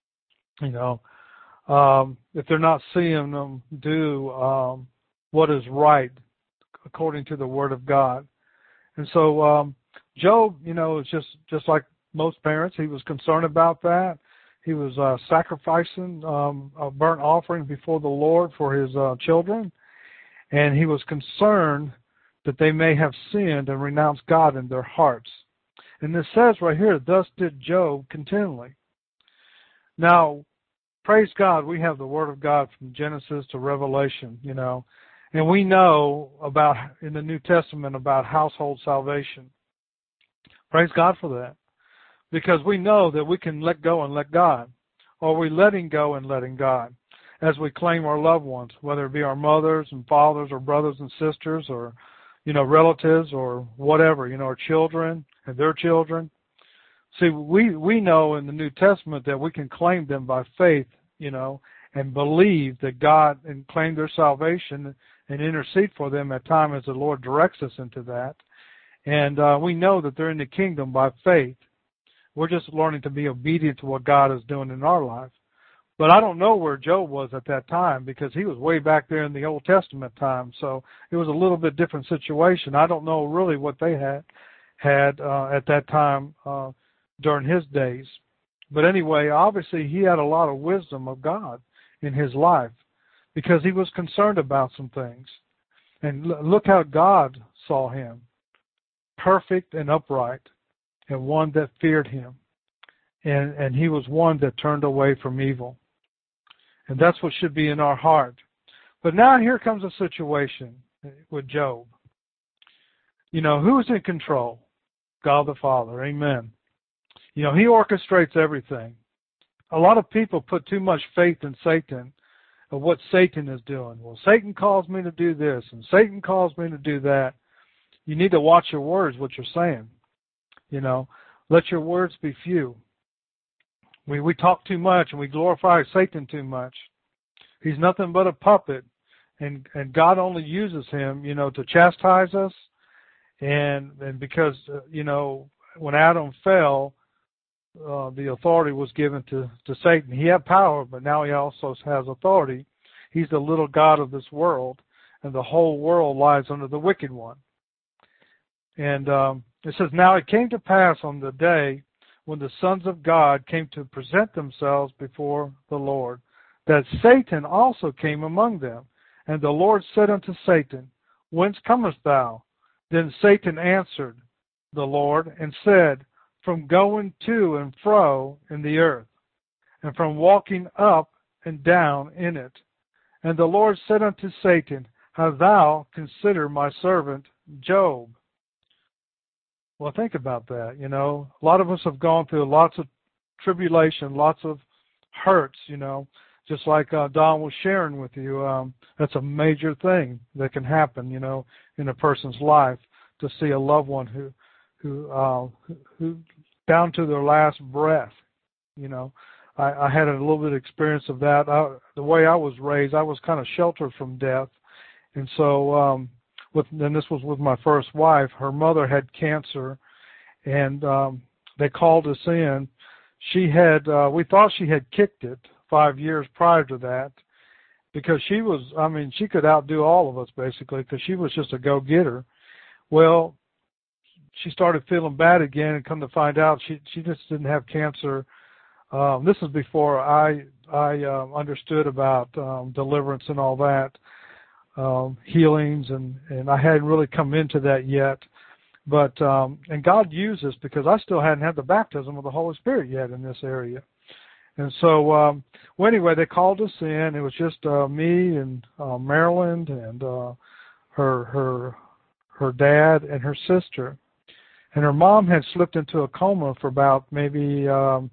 If they're not seeing them do what is right according to the Word of God. And so Job, is just like most parents. He was concerned about that. He was sacrificing a burnt offering before the Lord for his children. And he was concerned that they may have sinned and renounced God in their hearts. And it says right here, thus did Job continually. Now, praise God, we have the Word of God from Genesis to Revelation, And we know about, in the New Testament, about household salvation. Praise God for that. Because we know that we can let go and let God. Or we letting go and letting God. As we claim our loved ones, whether it be our mothers and fathers or brothers and sisters or, relatives or whatever, our children and their children. See, we know in the New Testament that we can claim them by faith, and believe that God, and claim their salvation and intercede for them at times as the Lord directs us into that. And we know that they're in the kingdom by faith. We're just learning to be obedient to what God is doing in our life. But I don't know where Job was at that time, because he was way back there in the Old Testament time. So it was a little bit different situation. I don't know really what they had at that time during his days. But anyway, obviously he had a lot of wisdom of God in his life, because he was concerned about some things. And look how God saw him, perfect and upright, and one that feared Him. And he was one that turned away from evil. And that's what should be in our heart. But now here comes a situation with Job. Who's in control? God the Father. Amen. He orchestrates everything. A lot of people put too much faith in Satan, of what Satan is doing. Well, Satan calls me to do this, and Satan calls me to do that. you need to watch your words, what you're saying. You know, let your words be few. We talk too much and we glorify Satan too much. He's nothing but a puppet, and God only uses him, you know, to chastise us. And because, you know, when Adam fell, the authority was given to Satan. He had power, but now he also has authority. He's the little god of this world, and the whole world lies under the wicked one. And it says, now it came to pass on the day when the sons of God came to present themselves before the Lord, that Satan also came among them. And the Lord said unto Satan, Whence comest thou? Then Satan answered the Lord and said, From going to and fro in the earth, and from walking up and down in it. And the Lord said unto Satan, Have thou considered my servant Job? Well, think about that. You know, a lot of us have gone through lots of tribulation, lots of hurts, you know, just like Don was sharing with you. That's a major thing that can happen, you know, in a person's life, to see a loved one who down to their last breath. You know, I had a little bit of experience of that. The way I was raised, I was kind of sheltered from death, and so and this was with my first wife. Her mother had cancer, and they called us in. She had, we thought she had kicked it 5 years prior to that, because she was, I mean, she could outdo all of us basically, because she was just a go-getter. Well, she started feeling bad again, and come to find out, she just didn't have cancer. This is before I understood about deliverance and all that. Healings, and I hadn't really come into that yet, but and God used this because I still hadn't had the baptism of the Holy Spirit yet in this area. And so well, anyway, they called us in. It was just me and Maryland and her dad and her sister, and her mom had slipped into a coma for about maybe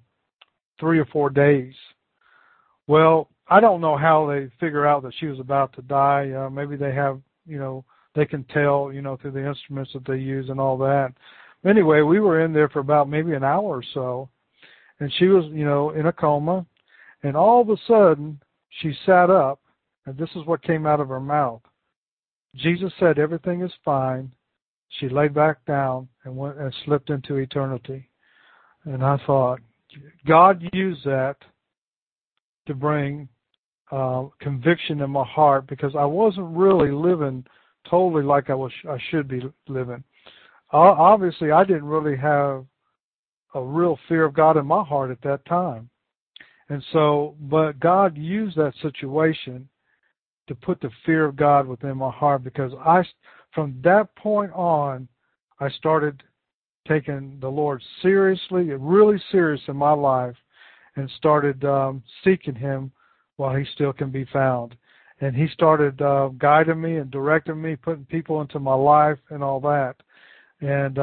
3 or 4 days. Well, I don't know how they figure out that she was about to die. Maybe they have, you know, they can tell, you know, through the instruments that they use and all that. Anyway, we were in there for about maybe an hour or so, and she was, you know, in a coma, and all of a sudden she sat up, and this is what came out of her mouth. Jesus said, everything is fine. She laid back down and went and slipped into eternity. And I thought, God used that to bring conviction in my heart, because I wasn't really living totally like I should be living. Obviously, I didn't really have a real fear of God in my heart at that time. And so, but God used that situation to put the fear of God within my heart, because from that point on, I started taking the Lord seriously, really serious in my life, and started seeking Him while He still can be found. And He started guiding me and directing me, putting people into my life and all that. And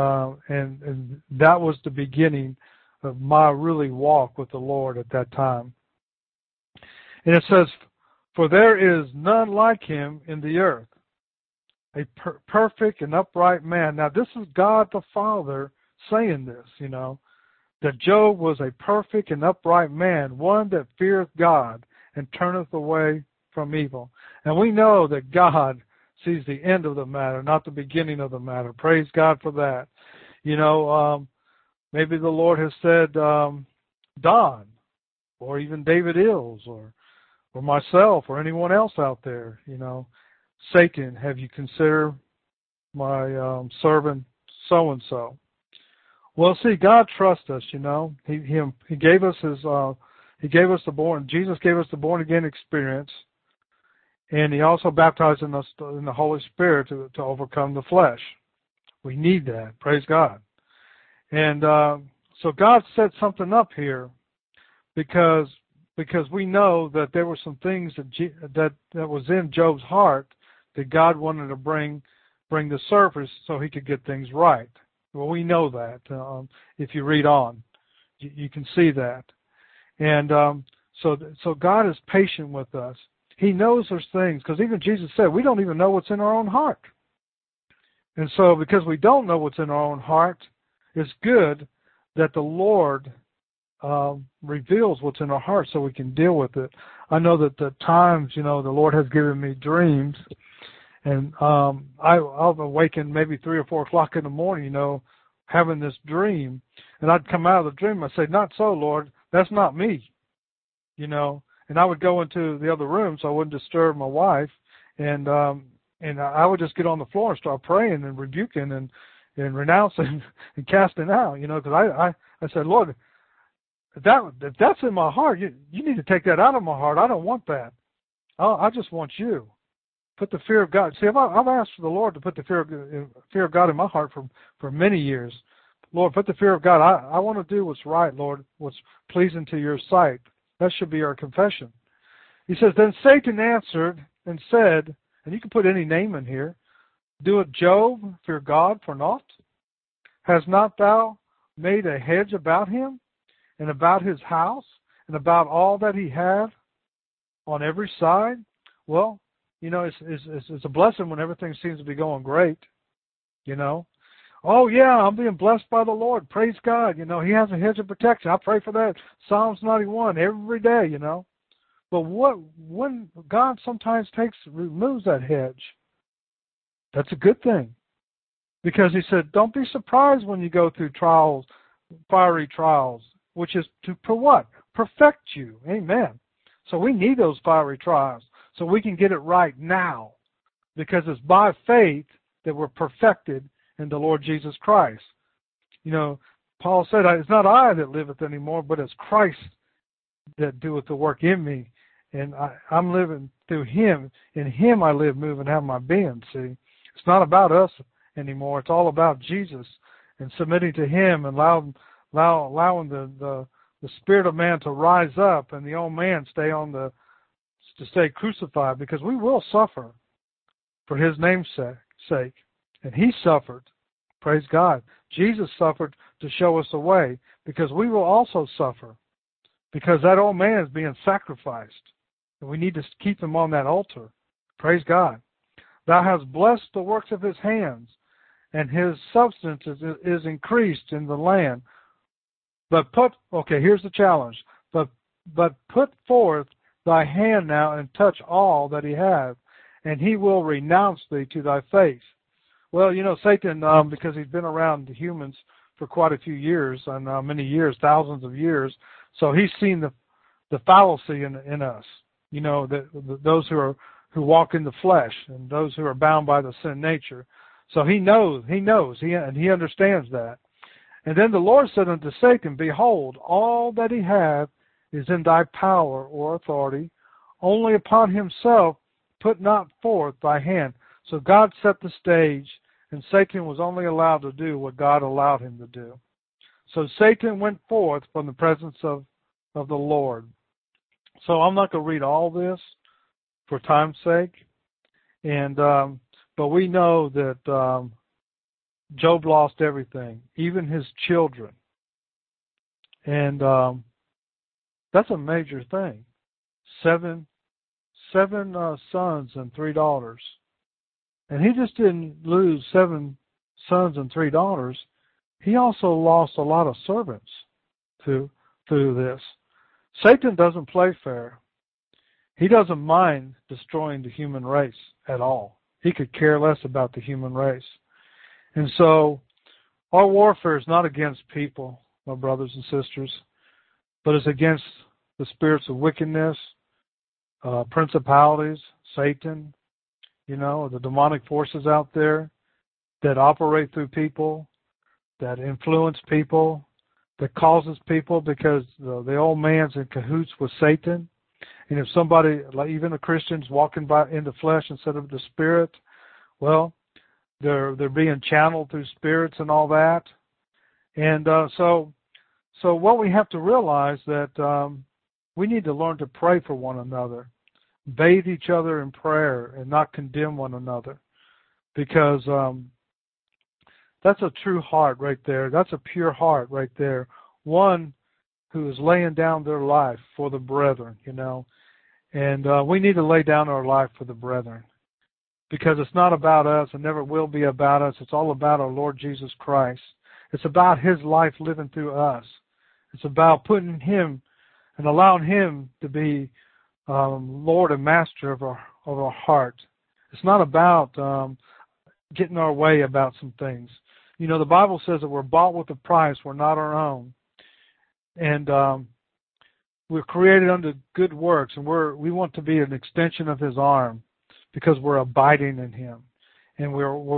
that was the beginning of my really walk with the Lord at that time. And it says, for there is none like Him in the earth, a perfect and upright man. Now, this is God the Father saying this, you know, that Job was a perfect and upright man, one that feareth God and turneth away from evil. And we know that God sees the end of the matter, not the beginning of the matter. Praise God for that. You know, maybe the Lord has said, Don, or even David Ills, or myself, or anyone else out there, you know, Satan, have you considered my servant so-and-so? Well, see, God trusts us, you know. He gave us Jesus gave us the born again experience, and He also baptized us in the Holy Spirit to overcome the flesh. We need that. Praise God. And so God set something up here, because we know that there were some things that was in Job's heart that God wanted to bring to surface so he could get things right. Well, we know that. If you read on, you can see that. And so God is patient with us. He knows there's things, because even Jesus said we don't even know what's in our own heart. And so because we don't know what's in our own heart, it's good that the Lord reveals what's in our heart so we can deal with it. I know that the times, the Lord has given me dreams, and I'll awaken maybe 3 or 4 o'clock in the morning, having this dream, and I'd come out of the dream and I'd say, "Not so, Lord, that's not me," and I would go into the other room so I wouldn't disturb my wife, and I would just get on the floor and start praying and rebuking and renouncing and casting out, because I said, "Lord, if that's in my heart, you need to take that out of my heart. I don't want that. I just want you. Put the fear of God." See, I've asked for the Lord to put the fear of God in my heart for many years. Lord, put the fear of God. I want to do what's right, Lord, what's pleasing to your sight. That should be our confession. He says, "Then Satan answered and said," and you can put any name in here, "Doeth Job fear God for naught? Has not thou made a hedge about him, and about his house, and about all that he hath on every side?" Well, it's a blessing when everything seems to be going great, "Oh, yeah, I'm being blessed by the Lord. Praise God. He has a hedge of protection. I pray for that. Psalms 91 every day, But when God sometimes removes that hedge, that's a good thing. Because he said, don't be surprised when you go through trials, fiery trials, which is for what? Perfect you. Amen. So we need those fiery trials so we can get it right now. Because it's by faith that we're perfected in the Lord Jesus Christ. Paul said, "It's not I that liveth anymore, but it's Christ that doeth the work in me. And I'm living through him. In him I live, move, and have my being." See, it's not about us anymore. It's all about Jesus and submitting to him and allowing the spirit of man to rise up and the old man to stay crucified, because we will suffer for his name's sake. And he suffered. Praise God. Jesus suffered to show us the way, because we will also suffer, because that old man is being sacrificed. And we need to keep him on that altar. Praise God. "Thou hast blessed the works of his hands, and his substance is increased in the land. Here's the challenge. But put forth thy hand now and touch all that he hath, and he will renounce thee to thy face." Well, Satan, because he's been around the humans for quite a few years, and many years, thousands of years, so he's seen the fallacy in us. Those who walk in the flesh and those who are bound by the sin nature. So he knows, and he understands that. "And then the Lord said unto Satan, Behold, all that he hath is in thy power or authority. Only upon himself put not forth thy hand." So God set the stage, and Satan was only allowed to do what God allowed him to do. So Satan went forth from the presence of the Lord. So I'm not going to read all this for time's sake, but we know that Job lost everything, even his children, and that's a major thing. Seven sons and 3 daughters. And he just didn't lose 7 sons and 3 daughters. He also lost a lot of servants through this. Satan doesn't play fair. He doesn't mind destroying the human race at all. He could care less about the human race. And so our warfare is not against people, my brothers and sisters, but it's against the spirits of wickedness, principalities, Satan, the demonic forces out there that operate through people, that influence people, that causes people, because the old man's in cahoots with Satan. And if somebody, like even a Christian's walking by in the flesh instead of the spirit, well, they're being channeled through spirits and all that. And so what we have to realize that we need to learn to pray for one another. Bathe each other in prayer and not condemn one another, because that's a true heart right there. That's a pure heart right there. One who is laying down their life for the brethren, and we need to lay down our life for the brethren. because it's not about us and never will be about us. It's all about our Lord Jesus Christ. It's about His life living through us. It's about putting Him and allowing Him to be Lord and Master of our heart. It's not about getting our way about some things. You know, the Bible says that we're bought with a price. We're not our own. And we're created unto good works, and we want to be an extension of His arm because we're abiding in Him. And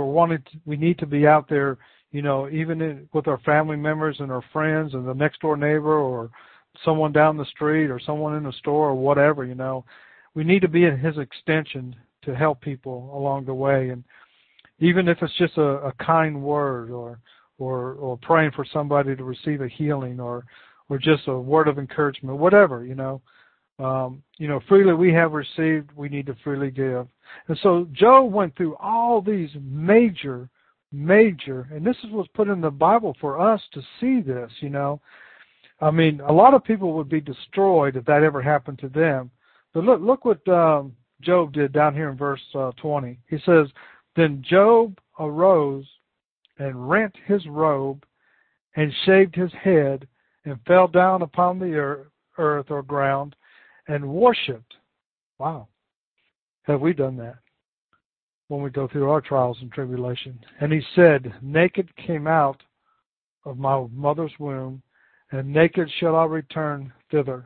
we need to be out there, you know, even with our family members and our friends and the next door neighbor or someone down the street or someone in the store or whatever, you know. We need to be in His extension to help people along the way. And even if it's just a kind word or praying for somebody to receive a healing or just a word of encouragement, whatever, you know. Freely we have received, we need to freely give. And so Job went through all these major, and this is what's put in the Bible for us to see this, you know. I mean, a lot of people would be destroyed if that ever happened to them. But look what Job did down here in verse 20. He says, "Then Job arose and rent his robe and shaved his head and fell down upon the earth or ground and worshipped." Wow. Have we done that when we go through our trials and tribulation? "And he said, Naked came out of my mother's womb, and naked shall I return thither.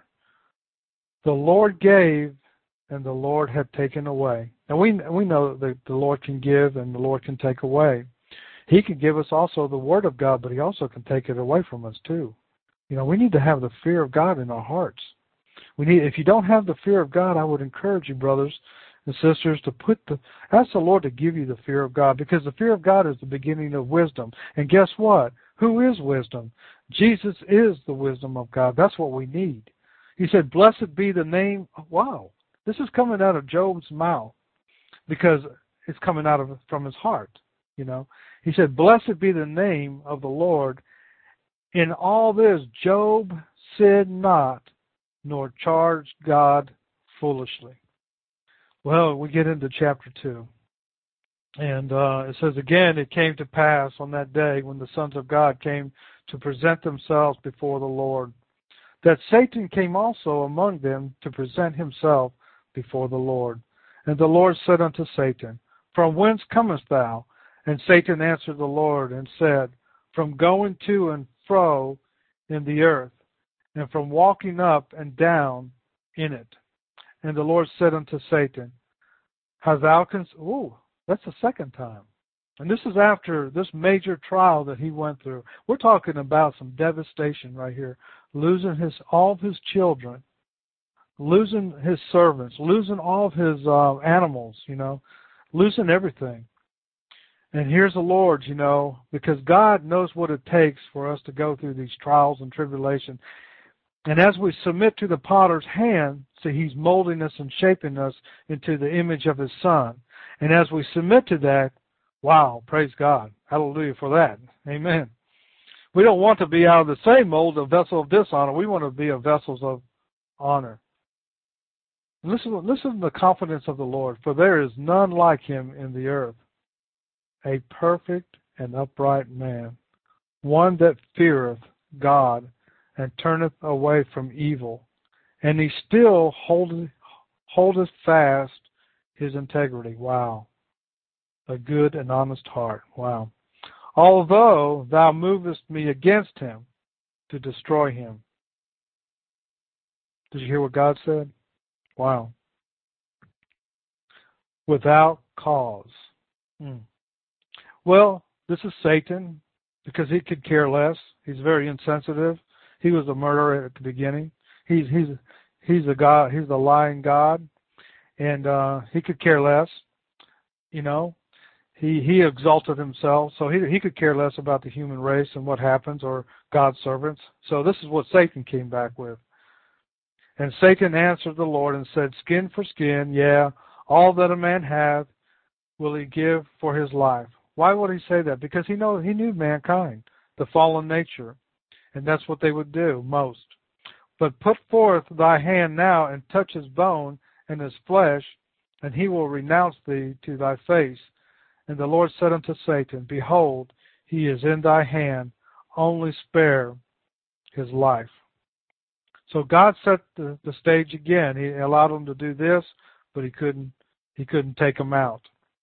The Lord gave, and the Lord hath taken away." And we know that the Lord can give and the Lord can take away. He can give us also the Word of God, but He also can take it away from us too. You know, we need to have the fear of God in our hearts. If you don't have the fear of God, I would encourage you, brothers and sisters, to ask the Lord to give you the fear of God, because the fear of God is the beginning of wisdom. And guess what? Who is wisdom? Jesus is the wisdom of God. That's what we need. He said, "Blessed be the name." Wow, this is coming out of Job's mouth because it's coming from his heart. You know, he said, "Blessed be the name of the Lord. In all this, Job sinned not, nor charged God foolishly." Well, we get into chapter 2. And it says, "Again, it came to pass on that day when the sons of God came to present themselves before the Lord, that Satan came also among them to present himself before the Lord. And the Lord said unto Satan, From whence comest thou? And Satan answered the Lord and said, From going to and fro in the earth, and from walking up and down in it. And the Lord said unto Satan, Hast thou that's the second time. And this is after this major trial that he went through. We're talking about some devastation right here. Losing all of his children, losing his servants, losing all of his animals, you know, losing everything. And here's the Lord, you know, because God knows what it takes for us to go through these trials and tribulation. And as we submit to the potter's hand, see, He's molding us and shaping us into the image of His Son. And as we submit to that, wow, praise God. Hallelujah for that. Amen. We don't want to be out of the same mold, a vessel of dishonor. We want to be a vessels of honor. Listen to the confidence of the Lord, for there is none like Him in the earth, a perfect and upright man, one that feareth God and turneth away from evil, and he still holdeth fast his integrity. Wow. A good and honest heart. Wow. Although thou movest me against him to destroy him. Did you hear what God said? Wow. Without cause. Well, this is Satan, because he could care less. He's very insensitive. He was a murderer at the beginning. He's a God. He's the lying God, and he could care less. You know, he exalted himself, so he could care less about the human race and what happens, or God's servants. So this is what Satan came back with. And Satan answered the Lord and said, Skin for skin, yeah, all that a man hath will he give for his life. Why would he say that? Because he knew mankind, the fallen nature, and that's what they would do most. But put forth thy hand now and touch his bone and his flesh, and he will renounce thee to thy face. And the Lord said unto Satan, Behold, he is in thy hand, only spare his life. So God set the stage again. He allowed him to do this, but he couldn't take him out.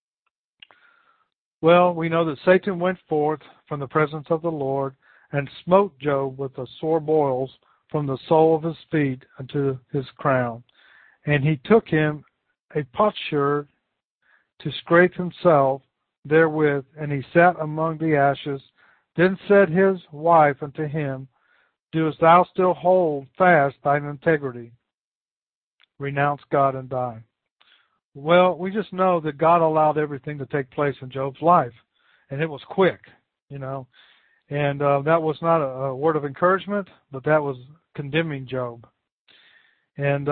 Well, we know that Satan went forth from the presence of the Lord and smote Job with the sore boils from the sole of his feet unto his crown. And he took him a potsherd to scrape himself therewith, and he sat among the ashes. Then said his wife unto him, Doest thou still hold fast thine integrity? Renounce God and die. Well, we just know that God allowed everything to take place in Job's life, and it was quick, And that was not a word of encouragement, but that was condemning Job. And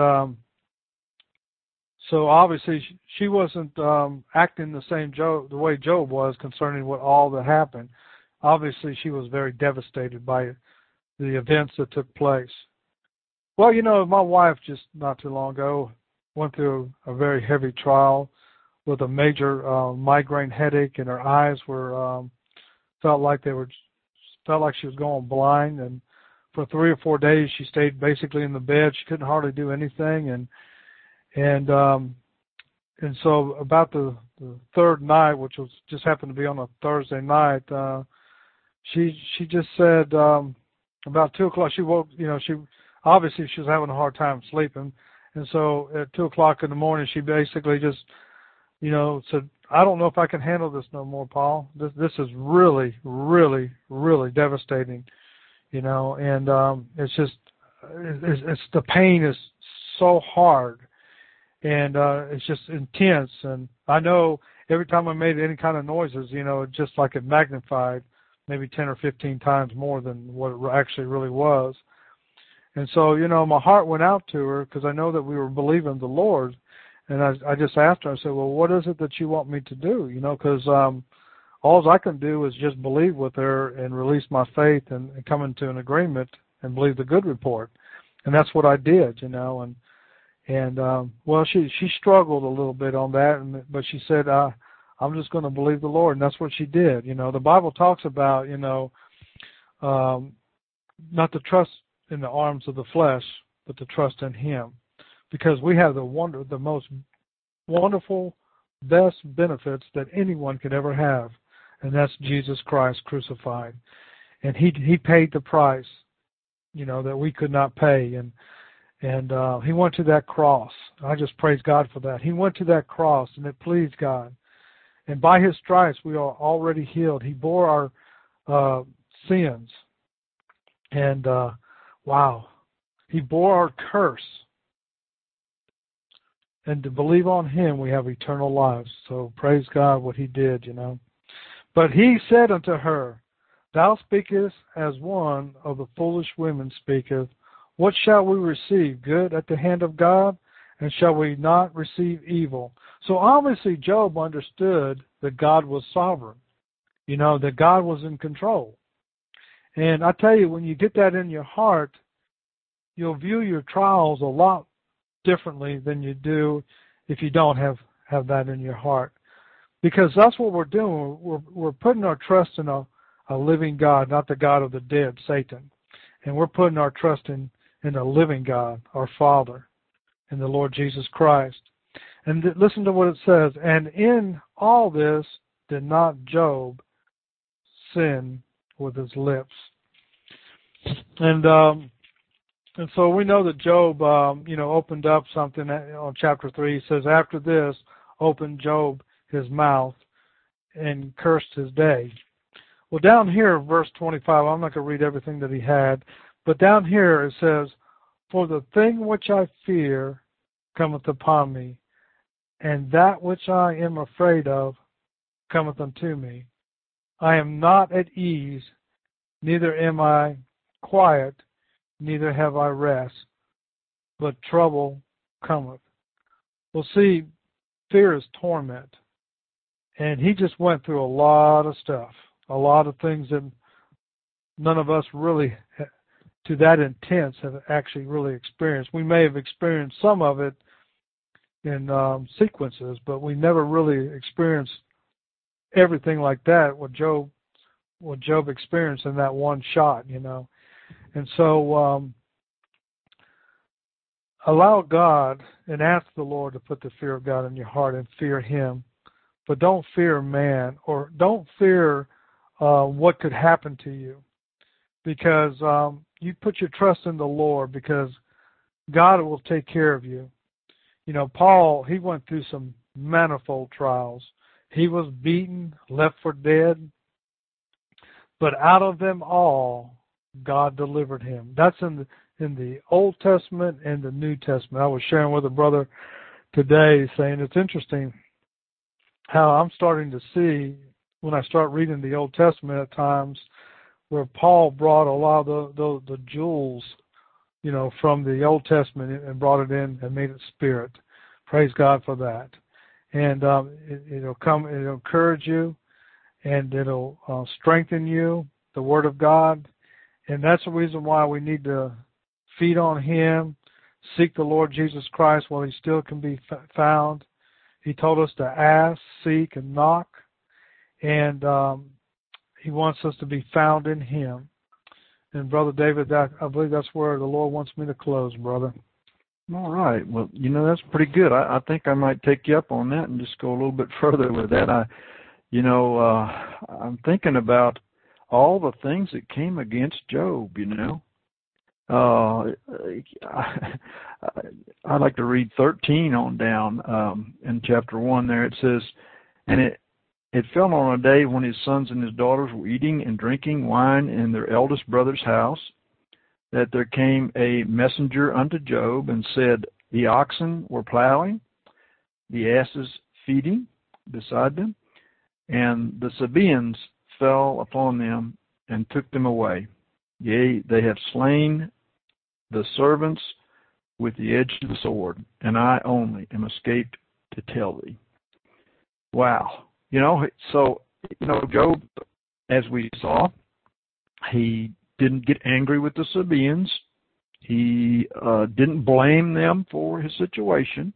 so obviously she wasn't acting the way Job was concerning what all that happened. Obviously she was very devastated by the events that took place. Well, my wife just not too long ago went through a very heavy trial with a major migraine headache, and her eyes were felt like she was going blind. And for 3 or 4 days, she stayed basically in the bed. She couldn't hardly do anything, and so about the third night, which was just happened to be on a Thursday night, she just said about 2:00 she woke. She obviously she was having a hard time sleeping, and so at 2:00 in the morning, she basically just said, I don't know if I can handle this no more, Paul. This is really, really, really devastating, and it's just it's the pain is so hard, and it's just intense. And I know every time I made any kind of noises, just like it magnified maybe 10 or 15 times more than what it actually really was. And so, my heart went out to her because I know that we were believing the Lord. And I just asked her, I said, well, what is it that you want me to do? Because all I can do is just believe with her and release my faith and come into an agreement and believe the good report. And that's what I did, and well, she struggled a little bit on that, but she said, I'm just going to believe the Lord, and that's what she did. The Bible talks about, not to trust in the arms of the flesh, but to trust in Him. Because we have the most wonderful, best benefits that anyone could ever have, and that's Jesus Christ crucified. And He paid the price, that we could not pay, and He went to that cross. I just praise God for that. He went to that cross, and it pleased God. And by His stripes we are already healed. He bore our sins, and wow, He bore our curse. And to believe on Him, we have eternal life. So praise God what He did, But He said unto her, Thou speakest as one of the foolish women speaketh. What shall we receive? Good at the hand of God? And shall we not receive evil? So obviously Job understood that God was sovereign, that God was in control. And I tell you, when you get that in your heart, you'll view your trials a lot differently than you do if you don't have that in your heart. Because that's what we're doing. We're putting our trust in a living God, not the God of the dead, Satan. And we're putting our trust in a living God, our Father, in the Lord Jesus Christ. And listen to what it says. And in all this did not Job sin with his lips. And so we know that Job, opened up something on chapter 3. He says, after this, opened Job his mouth and cursed his day. Well, down here, verse 25, I'm not going to read everything that he had, but down here it says, For the thing which I fear cometh upon me, and that which I am afraid of cometh unto me. I am not at ease, neither am I quiet, neither have I rest, but trouble cometh. Well, see, fear is torment. And he just went through a lot of stuff, a lot of things that none of us really, to that intense, have actually really experienced. We may have experienced some of it sequences, but we never really experienced everything like that. What Job experienced in that one shot, and so allow God and ask the Lord to put the fear of God in your heart and fear Him, but don't fear man or don't fear what could happen to you, because you put your trust in the Lord, because God will take care of you. Paul, he went through some manifold trials. He was beaten, left for dead, but out of them all, God delivered him. That's in the Old Testament and the New Testament. I was sharing with a brother today saying it's interesting how I'm starting to see, when I start reading the Old Testament at times, where Paul brought a lot of the jewels, from the Old Testament and brought it in and made it spirit. Praise God for that. And it'll encourage you, and it'll strengthen you, the Word of God. And that's the reason why we need to feed on Him, seek the Lord Jesus Christ while He still can be found. He told us to ask, seek, and knock. And He wants us to be found in Him. And Brother David, I believe that's where the Lord wants me to close, brother. All right. Well, that's pretty good. I think I might take you up on that and just go a little bit further with that. I'm thinking about all the things that came against Job, I'd like to read 13 on down in chapter 1 there. It says, and it fell on a day when his sons and his daughters were eating and drinking wine in their eldest brother's house, that there came a messenger unto Job and said, the oxen were plowing, the asses feeding beside them, and the Sabaeans fell upon them and took them away. Yea, they have slain the servants with the edge of the sword, and I only am escaped to tell thee. Wow. Job, as we saw, he didn't get angry with the Sabaeans. He didn't blame them for his situation.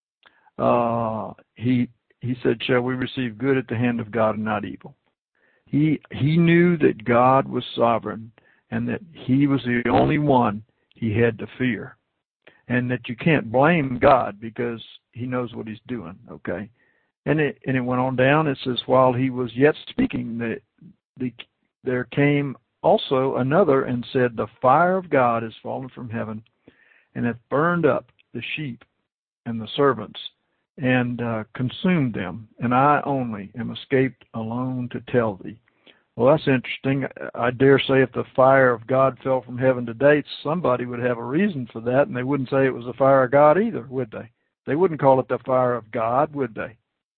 He said, shall we receive good at the hand of God and not evil? He knew that God was sovereign and that He was the only one he had to fear, and that you can't blame God because He knows what He's doing, okay? And it went on down. It says, while he was yet speaking, there came also another and said, the fire of God is fallen from heaven and hath burned up the sheep and the servants and consumed them, and I only am escaped alone to tell thee. Well, that's interesting. I dare say if the fire of God fell from heaven today, somebody would have a reason for that, and they wouldn't say it was the fire of God either, would they? They wouldn't call it the fire of God, would they?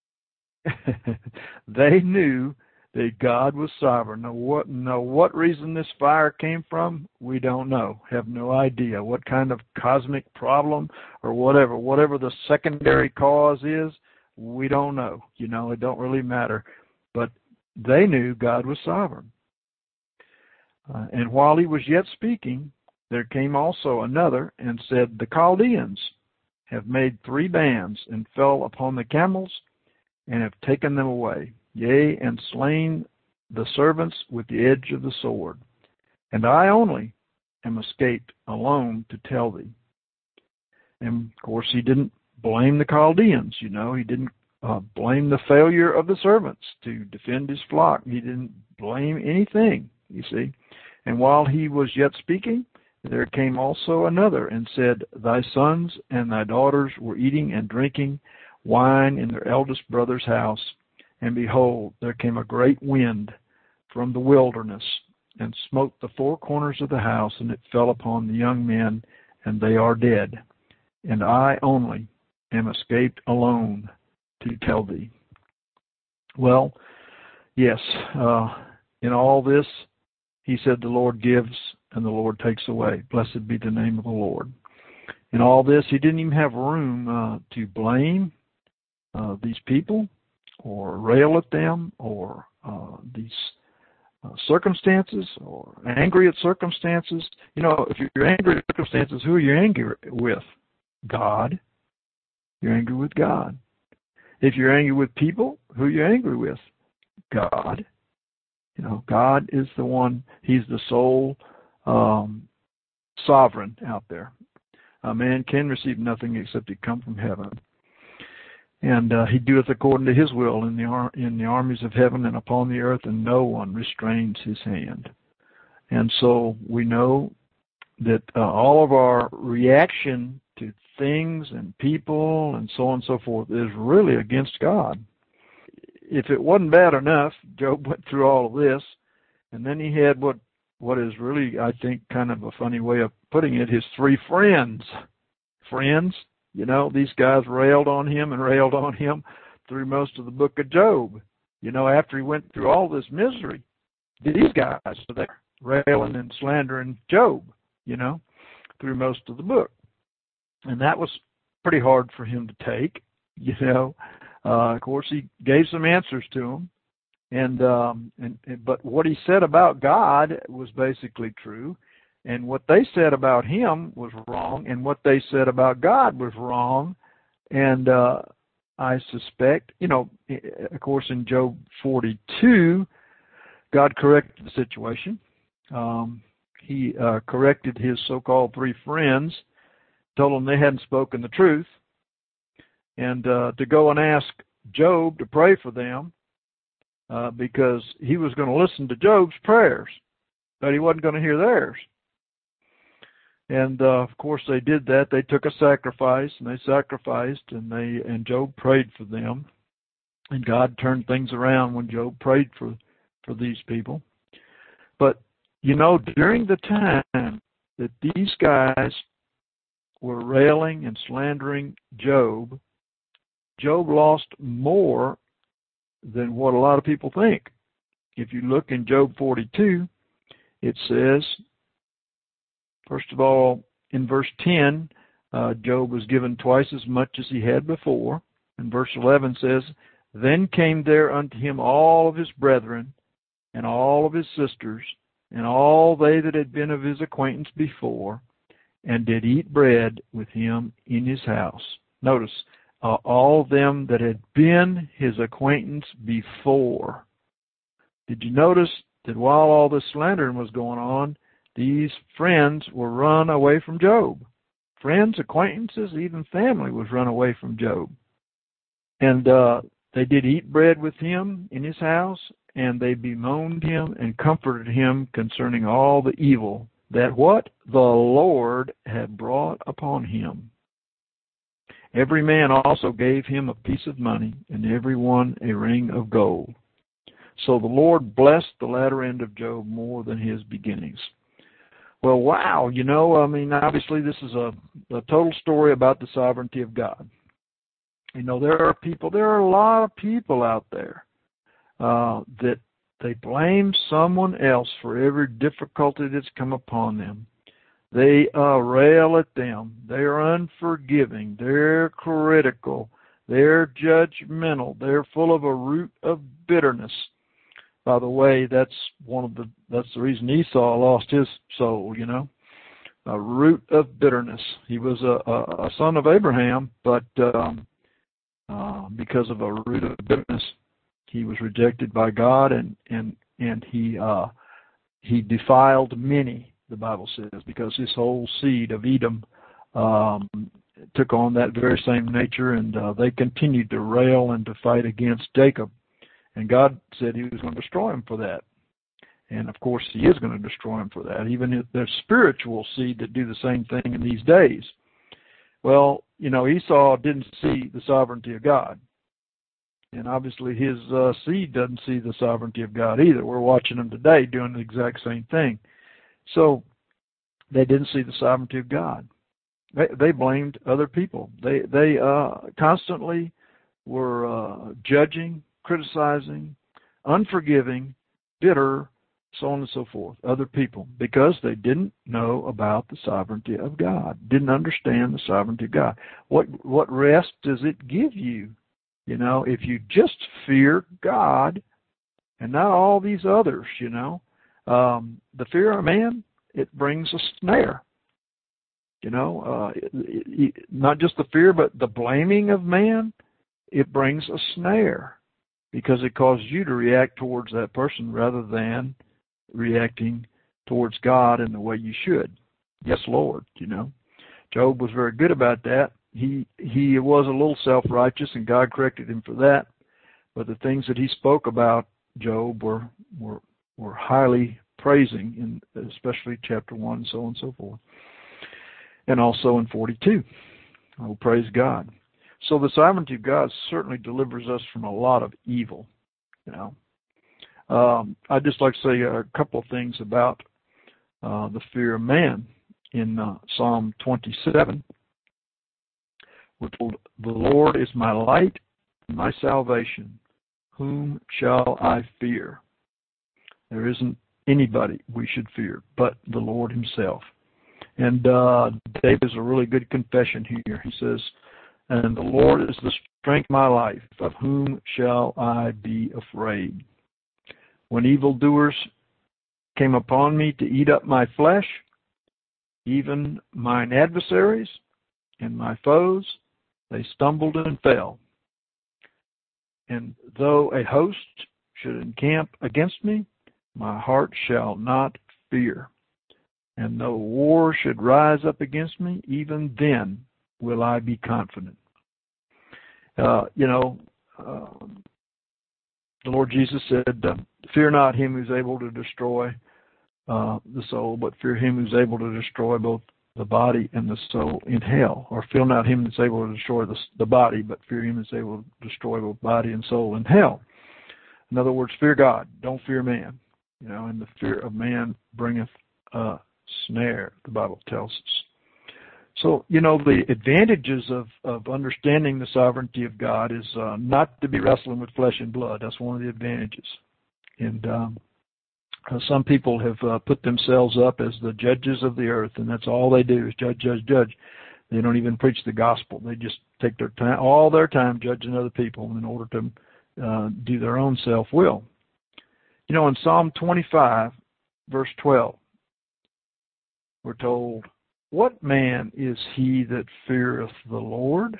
They knew that God was sovereign. Now, what reason this fire came from, we don't know. Have no idea. What kind of cosmic problem or whatever the secondary cause is, we don't know. It don't really matter. But they knew God was sovereign. And while he was yet speaking, there came also another and said, the Chaldeans have made 3 bands and fell upon the camels and have taken them away, yea, and slain the servants with the edge of the sword. And I only am escaped alone to tell thee. And, of course, he didn't blame the Chaldeans, He didn't blame the failure of the servants to defend his flock. He didn't blame anything, you see. And while he was yet speaking, there came also another and said, thy sons and thy daughters were eating and drinking wine in their eldest brother's house, and behold, there came a great wind from the wilderness, and smote the 4 corners of the house, and it fell upon the young men, and they are dead. And I only am escaped alone to tell thee. Well, yes, in all this, he said, the Lord gives and the Lord takes away. Blessed be the name of the Lord. In all this, he didn't even have room to blame these people or rail at them or these circumstances or angry at circumstances. If you're angry at circumstances, who are you angry with? God. You're angry with God. If you're angry with people, who are you angry with? God. God is the one. He's the sole sovereign out there. A man can receive nothing except it come from heaven. And he doeth according to his will in the armies of heaven and upon the earth, and no one restrains his hand. And so we know that all of our reaction to things and people and so on and so forth is really against God. If it wasn't bad enough, Job went through all of this, and then he had what is really, I think, kind of a funny way of putting it, his three friends. Friends, these guys railed on him through most of the book of Job. After he went through all this misery, these guys are there railing and slandering Job, through most of the book. And that was pretty hard for him to take, Of course, he gave some answers to them, but what he said about God was basically true, and what they said about him was wrong, and what they said about God was wrong. And I suspect, of course, in Job 42, God corrected the situation. He corrected his so-called three friends, told them they hadn't spoken the truth, and to go and ask Job to pray for them because he was going to listen to Job's prayers, but he wasn't going to hear theirs. And of course they did that. They took a sacrifice, and they sacrificed, and Job prayed for them, and God turned things around when Job prayed for these people. But during the time that these guys were railing and slandering Job lost more than what a lot of people think. If you look in Job 42, it says, first of all, in verse 10, Job was given twice as much as he had before. And verse 11 says, Then came there unto him all of his brethren, and all of his sisters, and all they that had been of his acquaintance before, and did eat bread with him in his house. Notice, all them that had been his acquaintance before. Did you notice that while all this slandering was going on, these friends were run away from Job? Friends, acquaintances, even family was run away from Job. And they did eat bread with him in his house, and they bemoaned him and comforted him concerning all the evil that what? The Lord had brought upon him. Every man also gave him a piece of money, and every one a ring of gold. So the Lord blessed the latter end of Job more than his beginnings. Well, wow, obviously this is a total story about the sovereignty of God. There are a lot of people out there that they blame someone else for every difficulty that's come upon them. They rail at them. They're unforgiving. They're critical. They're judgmental. They're full of a root of bitterness. By the way, that's the reason Esau lost his soul, a root of bitterness. He was a son of Abraham, but because of a root of bitterness, he was rejected by God, and he defiled many. The Bible says, because his whole seed of Edom took on that very same nature, and they continued to rail and to fight against Jacob. And God said he was going to destroy him for that. And, of course, he is going to destroy him for that. Even if there's spiritual seed that do the same thing in these days. Well, Esau didn't see the sovereignty of God. And obviously his seed doesn't see the sovereignty of God either. We're watching them today doing the exact same thing. So they didn't see the sovereignty of God. They blamed other people. They constantly were judging, criticizing, unforgiving, bitter, so on and so forth, other people, because they didn't know about the sovereignty of God, didn't understand the sovereignty of God. What rest does it give you? If you just fear God and not all these others, the fear of man, it brings a snare. Not just the fear, but the blaming of man, it brings a snare because it causes you to react towards that person rather than reacting towards God in the way you should. Yes, Lord, Job was very good about that. He was a little self-righteous, and God corrected him for that. But the things that he spoke about Job were highly praising, especially chapter 1, and so on and so forth. And also in 42. Oh, praise God. So the sovereignty of God certainly delivers us from a lot of evil. I'd just like to say a couple of things about the fear of man. In Psalm 27, we're told, the Lord is my light and my salvation. Whom shall I fear? There isn't anybody we should fear but the Lord himself. And David has a really good confession here. He says, and the Lord is the strength of my life. Of whom shall I be afraid? When evildoers came upon me to eat up my flesh, even mine adversaries and my foes, they stumbled and fell. And though a host should encamp against me, my heart shall not fear. And though war should rise up against me, even then will I be confident. The Lord Jesus said, fear not him who's able to destroy the soul, but fear him who's able to destroy both the body and the soul in hell. Or fear not him that's able to destroy the body, but fear him that's able to destroy both body and soul in hell. In other words, fear God. Don't fear man. And the fear of man bringeth a snare, the Bible tells us. So, the advantages of understanding the sovereignty of God is not to be wrestling with flesh and blood. That's one of the advantages. And some people have put themselves up as the judges of the earth, and that's all they do is judge, judge, judge. They don't even preach the gospel. They just take all their time judging other people in order to do their own self-will. In Psalm 25, verse 12, we're told, what man is he that feareth the Lord?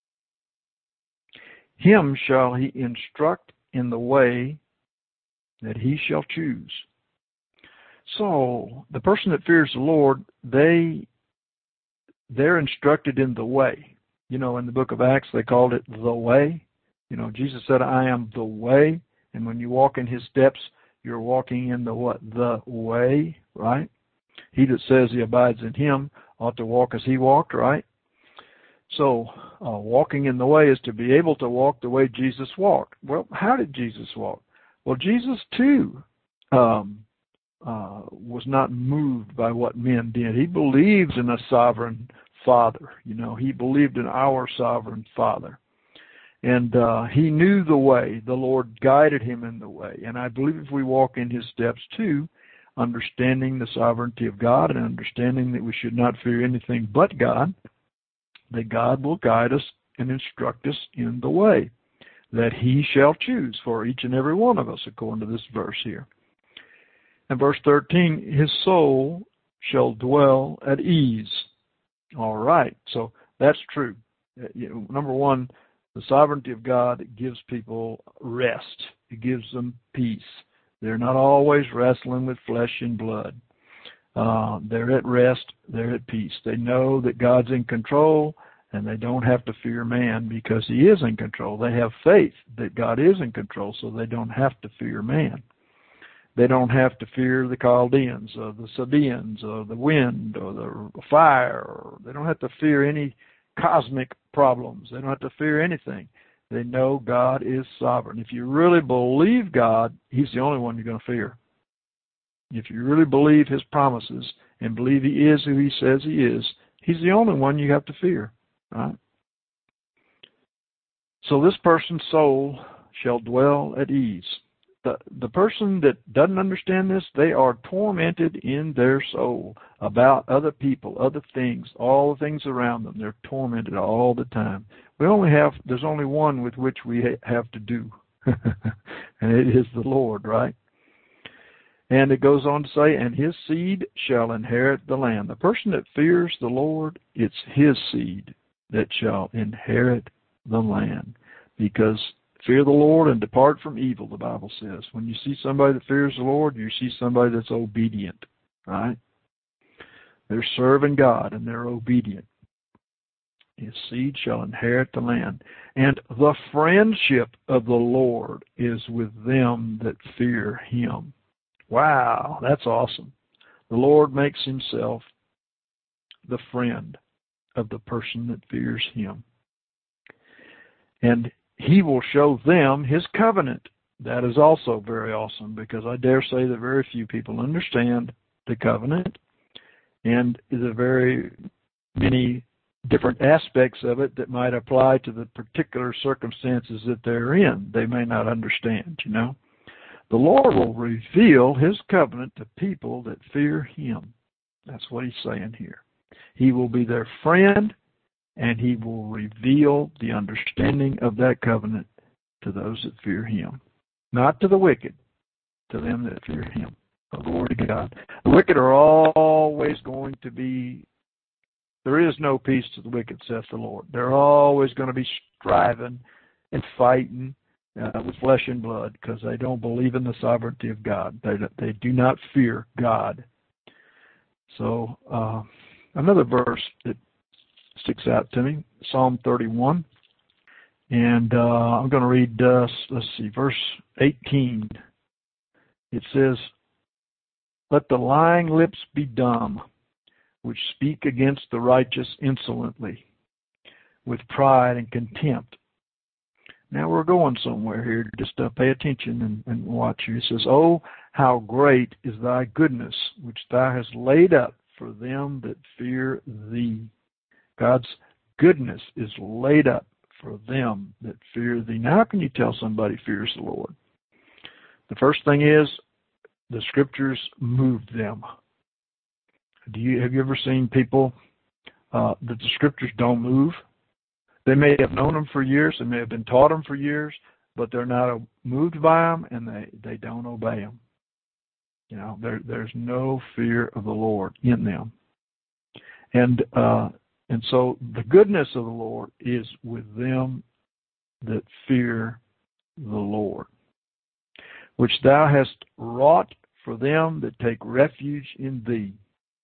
Him shall he instruct in the way that he shall choose. So, the person that fears the Lord, they're instructed in the way. In the book of Acts, they called it the way. Jesus said, I am the way. And when you walk in his steps, you're walking in the what? The way, right? He that says he abides in him ought to walk as he walked, right? So, walking in the way is to be able to walk the way Jesus walked. Well, how did Jesus walk? Well, Jesus, too, was not moved by what men did. He believes in a sovereign Father. He believed in our sovereign Father. And he knew the way. The Lord guided him in the way. And I believe if we walk in his steps, too, understanding the sovereignty of God and understanding that we should not fear anything but God, that God will guide us and instruct us in the way that he shall choose for each and every one of us, according to this verse here. And verse 13, his soul shall dwell at ease. All right, so that's true. Number one, the sovereignty of God gives people rest. It gives them peace. They're not always wrestling with flesh and blood. They're at rest. They're at peace. They know that God's in control, and they don't have to fear man because he is in control. They have faith that God is in control, so they don't have to fear man. They don't have to fear the Chaldeans or the Sabaeans or the wind or the fire. They don't have to fear any cosmic problems. They don't have to fear anything. They know God is sovereign. If you really believe God, he's the only one you're going to fear. If you really believe his promises and believe he is who he says he is, he's the only one you have to fear. Right? So this person's soul shall dwell at ease. The person that doesn't understand this, they are tormented in their soul about other people, other things, all the things around them. They're tormented all the time. There's only one with which we have to do, and it is the Lord, right? And it goes on to say, and his seed shall inherit the land. The person that fears the Lord, it's his seed that shall inherit the land. Because fear the Lord and depart from evil, the Bible says. When you see somebody that fears the Lord, you see somebody that's obedient, right? They're serving God and they're obedient. His seed shall inherit the land. And the friendship of the Lord is with them that fear him. Wow, that's awesome. The Lord makes himself the friend of the person that fears him. And he will show them his covenant. That is also very awesome, because I dare say that very few people understand the covenant and the very many different aspects of it that might apply to the particular circumstances that they're in. They may not understand, you know. The Lord will reveal his covenant to people that fear him. That's what he's saying here. He will be their friend, and he will reveal the understanding of that covenant to those that fear him. Not to the wicked, to them that fear him. Glory to God. The wicked are always going to be, there is no peace to the wicked, saith the Lord. They're always going to be striving and fighting with flesh and blood, because they don't believe in the sovereignty of God. They do not fear God. So another verse that sticks out to me, Psalm 31. And I'm going to read, let's see, verse 18. It says, let the lying lips be dumb, which speak against the righteous insolently, with pride and contempt. Now we're going somewhere here. Just pay attention and watch. It says, oh, how great is thy goodness, which thou hast laid up for them that fear thee. God's goodness is laid up for them that fear thee. Now, how can you tell somebody fears the Lord? The first thing is the Scriptures move them. Have you ever seen people that the Scriptures don't move? They may have known them for years, they may have been taught them for years, but they're not moved by them, and they don't obey them. You know, there's no fear of the Lord in them. And so the goodness of the Lord is with them that fear the Lord, which thou hast wrought for them that take refuge in thee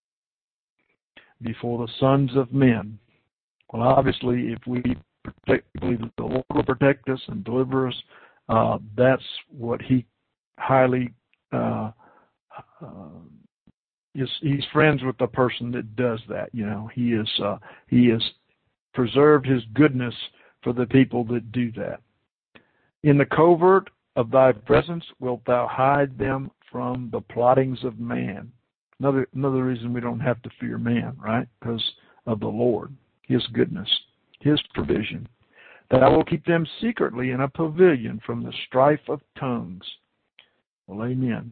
before the sons of men. Well, obviously, if we believe that the Lord will protect us and deliver us, that's what he highly he's friends with the person that does that. You know, he is preserved his goodness for the people that do that. In the covert of thy presence wilt thou hide them from the plottings of man. Another reason we don't have to fear man, right? Because of the Lord, his goodness, his provision. That I will keep them secretly in a pavilion from the strife of tongues. Well, amen.